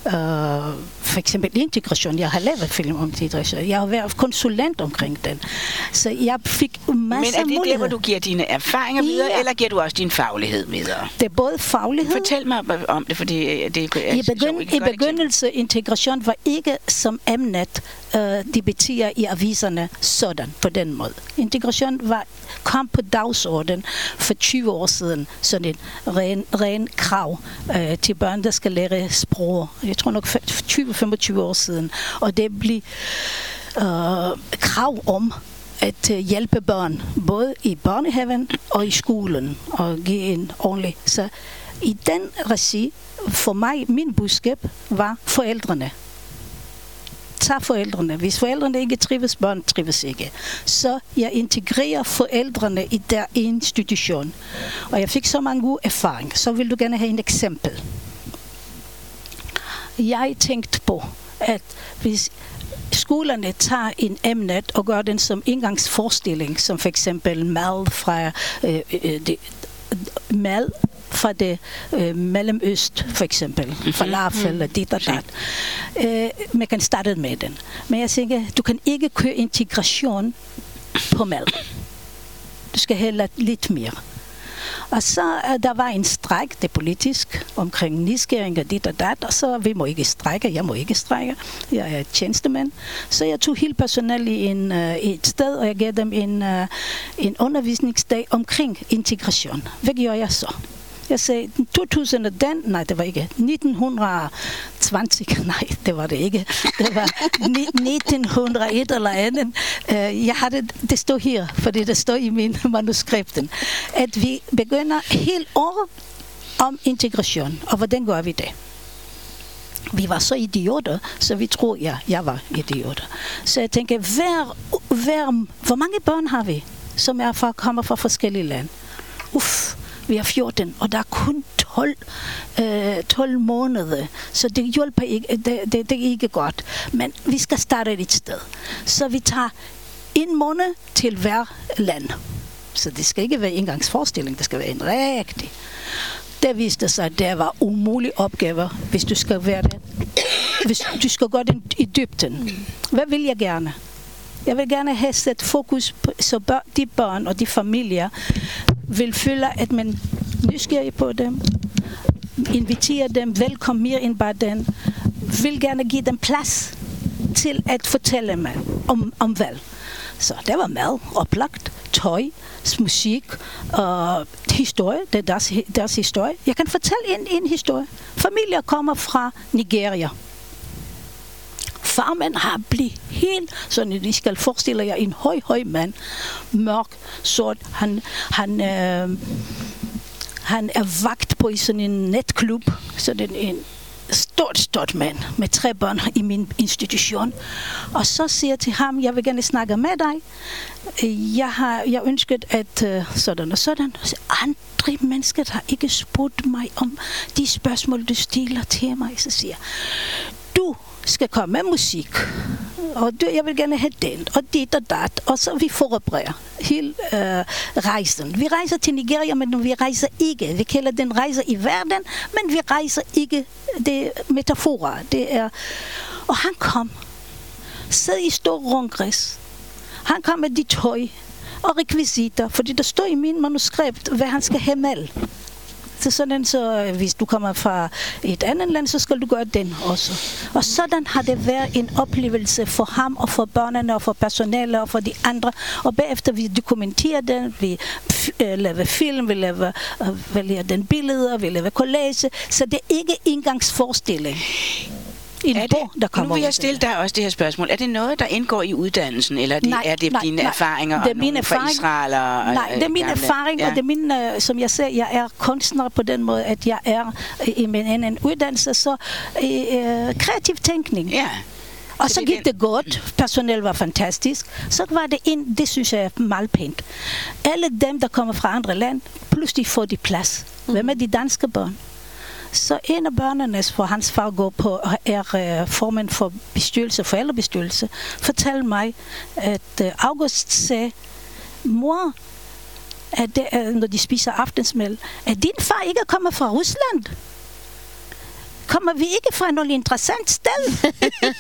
for eksempel integration. Jeg har lavet film om integration. Jeg har været konsulent omkring den. Så jeg fik masser af muligheder. Men er det der, hvor du giver dine erfaringer videre, eller giver du også din faglighed videre? Det er både faglighed. Fortæl mig om det, for det er I begyndelse integration var ikke som emnet debatteret i aviserne sådan, på den måde. Integration kom på dagsordenen for 20 år siden, sådan en ren krav til børn, der skal lære sprog. Jeg tror nok 20-25 år siden. Og det blev krav om at hjælpe børn, både i børnehaven og i skolen, og give en ordentlig. Så i den regi, for mig, min budskab var forældrene. Tag forældrene. Hvis forældrene ikke trives, børn trives ikke. Så jeg integrerer forældrene i der institution. Og jeg fik så mange gode erfaringer. Så vil du gerne have et eksempel. Jeg tænkte på, at hvis skolerne tager en emne og gør den som indgangsforestilling, som for eksempel mad fra det Mellemøst, for eksempel. Falafel og dit og dat. Man kan starte med den. Men jeg tænker, du kan ikke køre integration på mad. Du skal hælde lidt mere. Og så der var en strejk, det politisk, omkring nedskæring og dit og dat, og så vi må ikke strejke, jeg må ikke strejke, jeg er tjenestemand. Så jeg tog helt personel i et sted, og jeg gav dem en undervisningsdag omkring integration. Hvad gjorde jeg så? Jeg sagde, 1920, nej, det var ikke 1920, nej, det var det ikke. Det var 1901 eller andet. Jeg havde det stod her, fordi det står i min manuskripten, at vi begynder helt år om integration, og hvordan gør vi det? Vi var så idioter, så vi troede, jeg var idioter. Så jeg tænker, hvor mange børn har vi, som kommer fra forskellige lande? Vi er 14, og der er kun 12 måneder, så det hjælper ikke, det er ikke godt. Men vi skal starte et sted. Så vi tager 1 måned til hver land. Så det skal ikke være indgangsforestilling, det skal være en rigtig. Det viste sig, at det var umulige opgaver, hvis du skal være det. Hvis du skal gå den i dybden. Hvad vil jeg gerne? Jeg vil gerne have sat fokus på, så de børn og de familier vil føle, at man nysgerrig på dem, inviterer dem, velkommen mere end bare den, vil gerne give dem plads til at fortælle mig om valg. Så der var mad, oplagt, tøj, musik og historie, det er deres historie. Jeg kan fortælle en historie. Familier kommer fra Nigeria. Farmand har blivet helt, sådan I skal forestille jer en høj mand, mørk, sort. Han er vagt på i sådan en netklub, så det er en stort mand med 3 børn i min institution. Og så siger jeg til ham, jeg vil gerne snakke med dig. Jeg ønsket at sådan og sådan. Andre mennesker har ikke spurgt mig om de spørgsmål, du stiller til mig. Så siger du skal komme med musik, og jeg vil gerne have den, og dit og dat, og så vi forbereder hele rejsen. Vi rejser til Nigeria, men vi rejser ikke. Vi kalder den rejse i verden, men vi rejser ikke. Det er metaforer. Det er. Og han kom, sad i stor rundkreds. Han kom med de tøj og rekvisitter, fordi der står i min manuskript, hvad han skal have med. Så hvis du kommer fra et andet land, så skal du gøre den også. Og sådan har det været en oplevelse for ham og for børnene og for personalet og for de andre. Og bagefter vi dokumenterer den, vi laver film, vi laver den billeder, vi laver collage. Så det er ikke indgangsforestilling. Nu vil jeg stille dig også det her spørgsmål. Er det noget, der indgår i uddannelsen, eller er det dine erfaringer det er mine fra Israel? Nej, det er min erfaring, og det er min, som jeg siger, jeg er kunstner på den måde, at jeg er i en uddannelse, så kreativ tænkning. Ja. Og så gik det godt. Personel var fantastisk. Så var det synes jeg er meget pænt. Alle dem, der kommer fra andre land, pludselig får de plads. Hvem er de danske børn? Så en af børnene, hvor hans far går på, er formand for forældrebestyrelse, fortalte mig, at August sagde, mor, at når de spiser aftensmad, at din far ikke kommer fra Rusland. Kommer vi ikke fra noget interessant sted?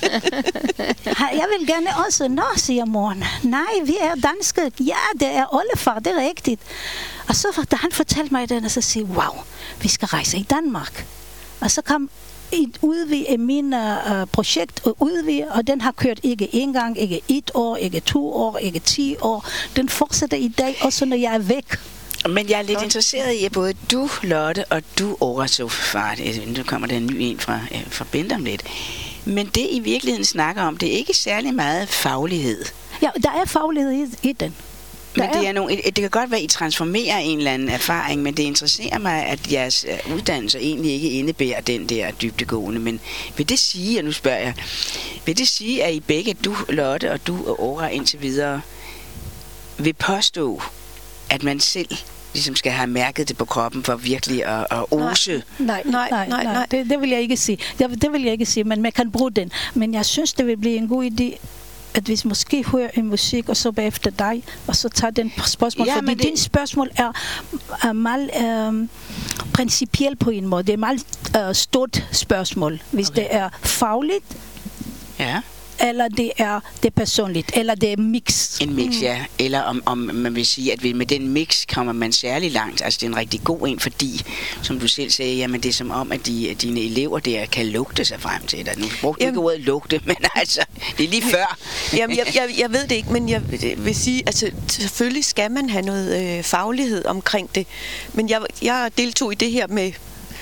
Jeg vil gerne også, siger moren. Nej, vi er danske. Ja, det er oldefar, det er rigtigt. Og så da han fortalte mig det, og så siger wow, vi skal rejse i Danmark. Og så kom udvide min projekt og den har kørt ikke 1 gang, ikke 1 år, ikke 2 år, ikke 10 år. Den fortsætter i dag, også når jeg er væk. Men jeg er lidt interesseret i, at både du, Lotte, og du, Orasofar, nu kommer der en ny en fra Bent om lidt. Men det I virkeligheden snakker om, det er ikke særlig meget faglighed. Ja, der er faglighed i den. Men det kan godt være, at I transformerer en eller anden erfaring, men det interesserer mig, at jeres uddannelse egentlig ikke indebærer den der dybdegående. Men vil det sige, og nu spørger jeg, vil det sige, at I begge, du, Lotte, og du, Ora, indtil videre, vil påstå, at man selv ligesom skal have mærket det på kroppen for virkelig at ose. Nej. Det vil jeg ikke sige. Det vil jeg ikke sige, men man kan bruge den. Men jeg synes, det vil blive en god idé, at hvis måske hører en musik, og så bagefter dig, og så tager den spørgsmål. Ja, fordi din spørgsmål er meget principielt på en måde. Det er meget stort spørgsmål. Hvis det er fagligt, eller det er personligt, eller det er mix. En mix, ja. Eller om man vil sige, at med den mix kommer man særlig langt. Altså det er en rigtig god en, fordi, som du selv sagde, jamen det er som om, at dine elever der kan lugte sig frem til dig. Nu brugte ikke ordet lugte, men altså, det er lige før. Jamen, jeg ved det ikke, men jeg vil sige, altså selvfølgelig skal man have noget faglighed omkring det. Men jeg deltog i det her med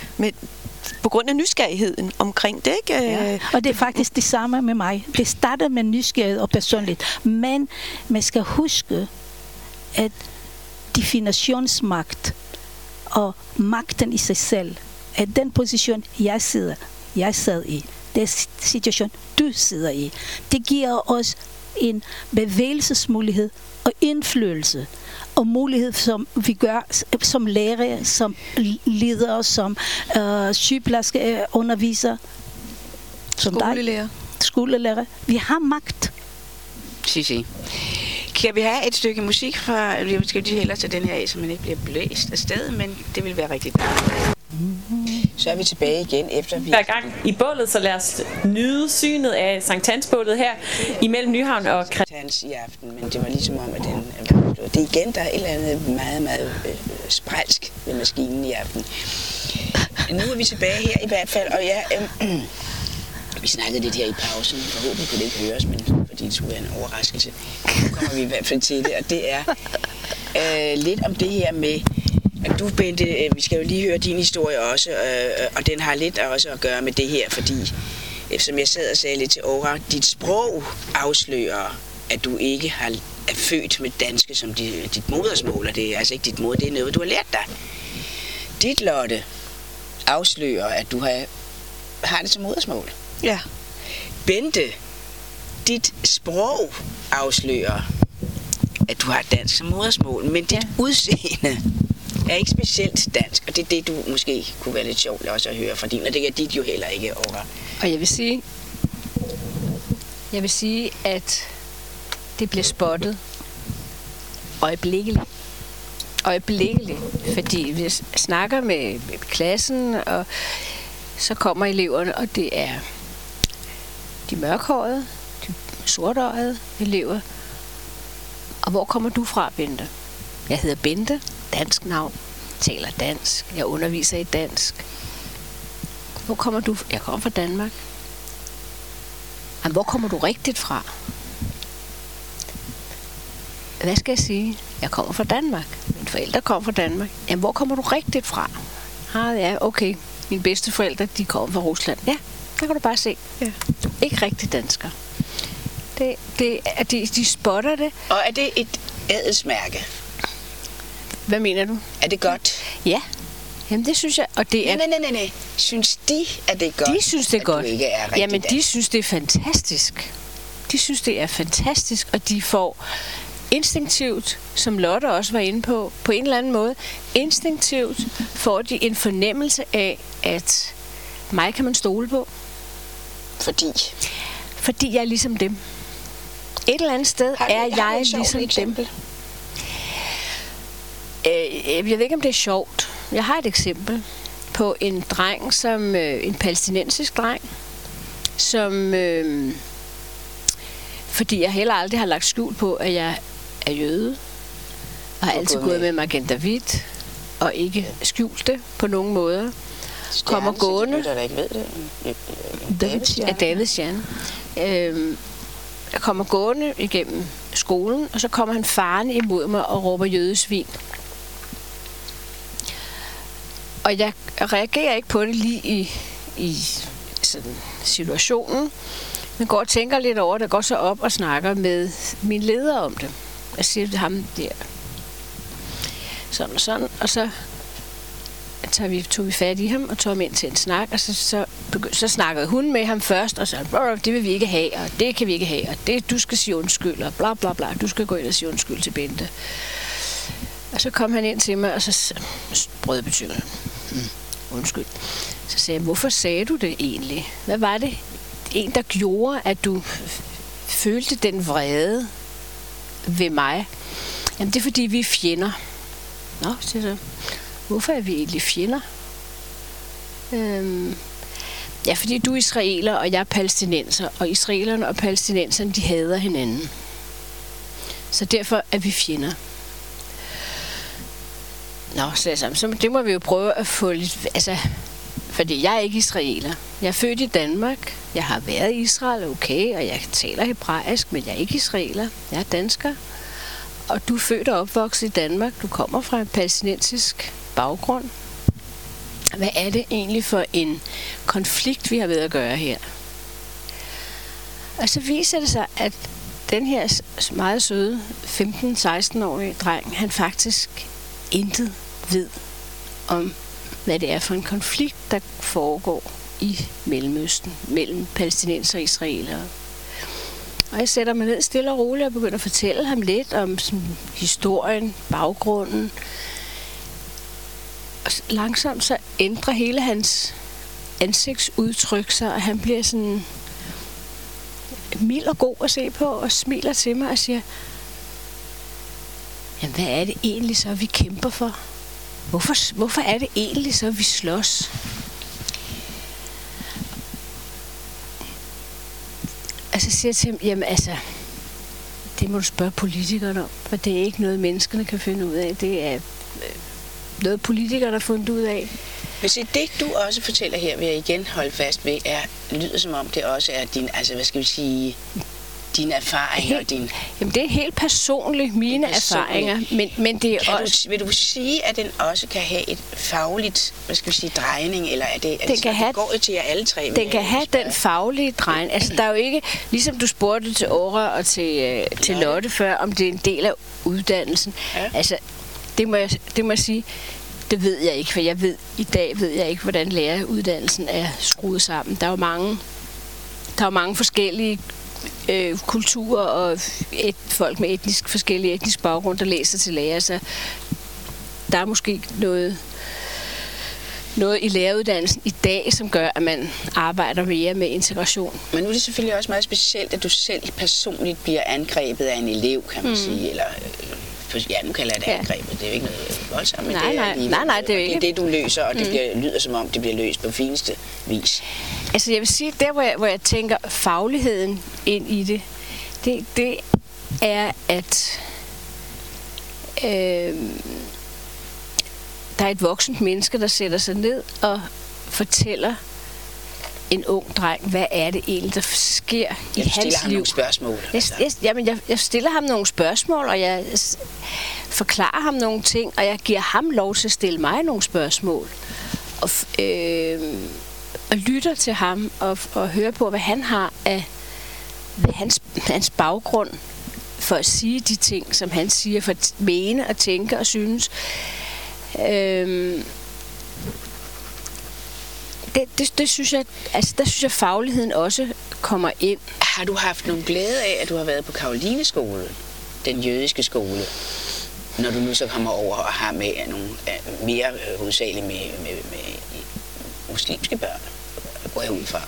på grund af nysgerrigheden omkring det, ikke? Ja. Og det er faktisk det samme med mig. Det starter med nysgerrighed og personligt. Men man skal huske, at definitionsmagt og magten i sig selv, at den position, jeg sad i, den situation, du sidder i, det giver os en bevægelsesmulighed og indflydelse. Og mulighed, som vi gør som lærere, som ledere, som sygeplejerske, underviser, som skolelærer. Vi har magt. Sig. Kan vi have et stykke musik fra, vi skal lige hellere tage den her af, så man ikke bliver blæst af sted, men det vil være rigtig dejligt. Så er vi tilbage igen efter vi... Hver gang i bålet, så lad os nyde synet af Sankt Hans-bålet her imellem Nyhavn og Sankt Hans i aften, men det var ligesom om, at det igen, der er et eller andet meget, meget sprælsk ved maskinen i aften. Nu er vi tilbage her i hvert fald, og vi snakkede lidt her i pausen, forhåbentlig kunne det ikke høres, men fordi det skulle være en overraskelse. Nu kommer vi i hvert fald til det, og det er lidt om det her med, at du, Bente, vi skal jo lige høre din historie også, og den har lidt også at gøre med det her, fordi, som jeg sad og sagde lidt til Aura, dit sprog afslører, at du ikke er født med danske som dit modersmål, og det er altså ikke dit mod, det er noget, du har lært dig. Dit, Lotte, afslører, at du har det som modersmål. Ja. Bente, dit sprog afslører, at du har dansk som modersmål, men dit udseende er ikke specielt dansk, og det er det, du måske kunne være lidt sjovt også at høre fra din, og det er dit jo heller ikke over. Og jeg vil sige, at det bliver spottet øjeblikkeligt, fordi vi snakker med klassen, og så kommer eleverne, og det er de mørkhårede, de sortøjede elever. Og hvor kommer du fra, Bente? Jeg hedder Bente, dansk navn, taler dansk, jeg underviser i dansk. Hvor kommer du? Jeg kommer fra Danmark. Jamen, hvor kommer du rigtigt fra? Hvad skal jeg sige? Jeg kommer fra Danmark. Mine forældre kommer fra Danmark. Jamen, hvor kommer du rigtigt fra? Ja, okay. Mine bedsteforældre, de kommer fra Rusland. Ja, der kan du bare se. Ja. Ikke rigtig dansker. De spotter det. Og er det et adelsmærke? Hvad mener du? Er det godt? Ja. Jamen, det synes jeg. Og det er... Nej. Synes de, at det er godt? De synes, det er godt. Ikke er jamen, de synes, det er fantastisk. De synes, det er fantastisk, og de får instinktivt, som Lotte også var inde på en eller anden måde, instinktivt får de en fornemmelse af, at mig kan man stole på. Fordi jeg er ligesom dem. Et eller andet sted er jeg ligesom dem. Jeg ved ikke, om det er sjovt. Jeg har et eksempel på en dreng, som en palæstinensisk dreng, som fordi jeg heller aldrig har lagt skjul på, at jeg er jøde, og har altid gået med magenta hvidt, og ikke skjult det på nogen måder. Kommer gående. Davids Stjerne. Jeg kommer gående igennem skolen, og så kommer han farende imod mig og råber jødesvin. Og jeg reagerer ikke på det lige i sådan situationen, men går og tænker lidt over det, går så op og snakker med min leder om det. Jeg siger til ham der, sådan og sådan, og så tog vi fat i ham og tog ham ind til en snak, og så snakkede hun med ham først, og så det vil vi ikke have, og det kan vi ikke have, og det, du skal sige undskyld, og bla bla bla, du skal gå ind og sige undskyld til Bente. Og så kom han ind til mig, og så brødbetyder undskyld. Så sagde jeg, hvorfor sagde du det egentlig? Hvad var det der gjorde, at du følte den vrede ved mig? Jamen, det er fordi, vi er fjender. Nå, siger så. Hvorfor er vi egentlig fjender? Ja, fordi du er israeler, og jeg er palæstinenser. Og israelerne og palæstinenserne, de hader hinanden. Så derfor er vi fjender. Nå, så det må vi jo prøve at få lidt... Altså, fordi jeg er ikke israeler. Jeg er født i Danmark. Jeg har været i Israel, okay, og jeg taler hebraisk, men jeg er ikke israeler. Jeg er dansker. Og du er født og opvokset i Danmark. Du kommer fra en palæstinensisk baggrund. Hvad er det egentlig for en konflikt, vi har ved at gøre her? Og så viser det sig, at den her meget søde 15-16-årige dreng, han faktisk intet ved om, hvad det er for en konflikt, der foregår i Mellemøsten, mellem palæstinenser og israelere. Og jeg sætter mig ned stille og roligt og begynder at fortælle ham lidt om sådan, historien, baggrunden. Og langsomt så ændrer hele hans ansigtsudtryk sig, og han bliver sådan mild og god at se på, og smiler til mig og siger, jamen hvad er det egentlig så, vi kæmper for? Hvorfor er det egentlig så, vi slås? Altså siger jeg til ham, jamen altså, det må du spørge politikerne om, for det er ikke noget, menneskerne kan finde ud af. Det er noget, politikerne har fundet ud af. Hvis det, du også fortæller her, vil jeg igen holde fast ved, lyder som om det også er din, altså hvad skal vi sige, dine erfaringer og din... Jamen det er helt personligt mine erfaringer, men det er også... Vil du sige, at den også kan have et fagligt, hvad skal vi sige, drejning, eller er det, det går jo til jer alle tre? Den kan have den faglige drejning. Altså der er jo ikke, ligesom du spurgte til Aura og til Lotte før, om det er en del af uddannelsen. Ja. Altså det må jeg sige, det ved jeg ikke, for i dag ved jeg ikke, hvordan læreruddannelsen er skruet sammen. Der er jo mange forskellige kulturer og folk med forskellige etnisk baggrund, der læser til lærer, så der er måske noget i læreruddannelsen i dag, som gør, at man arbejder mere med integration. Men nu er det selvfølgelig også meget specielt, at du selv personligt bliver angrebet af en elev, kan man sige, eller... Ja, nu kalder jeg det angrebet. Det er jo ikke noget voldsomt. Nej, det er ikke. Det er det, du løser, og det lyder som om, det bliver løst på fineste vis. Altså, jeg vil sige, der hvor jeg tænker fagligheden ind i det er, at der er et voksent menneske, der sætter sig ned og fortæller en ung dreng, hvad er det egentlig, der sker i hans liv. Jeg stiller ham nogle spørgsmål. Jeg stiller ham nogle spørgsmål, og jeg forklarer ham nogle ting, og jeg giver ham lov til at stille mig nogle spørgsmål. Og lytter til ham, og hører på, hvad han har af hans baggrund, for at sige de ting, som han siger, for at mene og tænke og synes. Det synes jeg, altså der synes jeg, fagligheden også kommer ind. Har du haft nogen glæde af, at du har været på Karolineskolen, den jødiske skole, når du nu så kommer over og har med nogle mere hovedsageligt med muslimske børn, går jeg ud fra?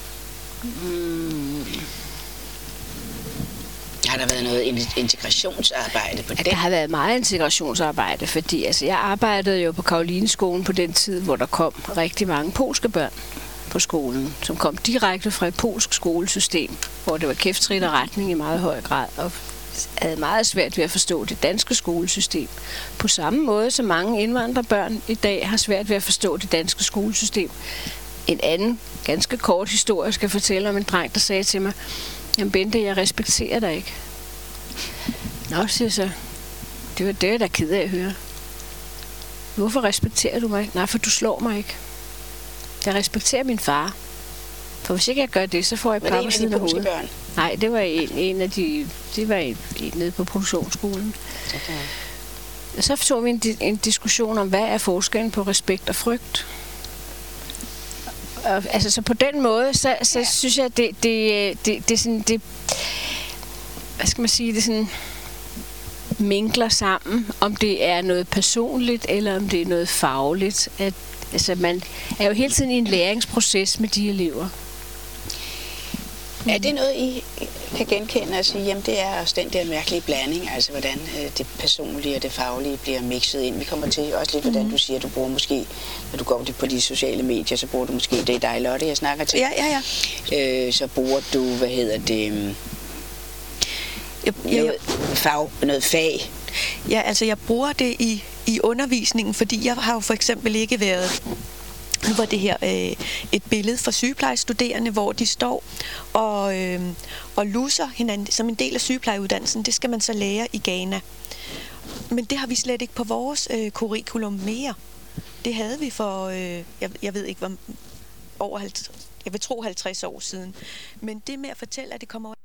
Har der været noget integrationsarbejde på det? Der har været meget integrationsarbejde, fordi altså, jeg arbejdede jo på Karolineskolen på den tid, hvor der kom rigtig mange polske børn på skolen, som kom direkte fra et polsk skolesystem, hvor det var kæftrit og retning i meget høj grad, og havde meget svært ved at forstå det danske skolesystem. På samme måde som mange indvandrerbørn i dag har svært ved at forstå det danske skolesystem. En anden ganske kort historie skal fortælle om en dreng, der sagde til mig, jamen Bente, jeg respekterer dig ikke. Nå, siger så. Det var det, jeg er ked af at høre. Hvorfor respekterer du mig ikke? Nej, for du slår mig ikke. Jeg respekterer min far. For hvis ikke jeg gør det, så får jeg par på siden af hovedet. Børn? Nej, det var en af de... Det var en nede på produktionsskolen. Okay. Og så tog vi en diskussion om, hvad er forskellen på respekt og frygt. Og, altså, så på den måde, så synes jeg, det er sådan... Det, hvad skal man sige? Det er sådan... minkler sammen, om det er noget personligt, eller om det er noget fagligt. Altså, man er jo hele tiden i en læringsproces med de elever. Er det noget, I kan genkende og sige, jamen det er også den der mærkelige blanding, altså hvordan det personlige og det faglige bliver mixet ind. Vi kommer til også lidt, hvordan du siger, du bruger måske, når du går på de sociale medier, så bruger du måske, det er dig, Lotte, jeg snakker til. Ja. Så bruger du, noget fag. Ja, altså jeg bruger det i undervisningen, fordi jeg har jo for eksempel ikke været... Nu var det her et billede fra sygeplejestuderende, hvor de står og lusser hinanden som en del af sygeplejeuddannelsen. Det skal man så lære i Ghana. Men det har vi slet ikke på vores curriculum mere. Det havde vi for, jeg ved ikke, over 50, jeg vil tro 50 år siden. Men det med at fortælle, at det kommer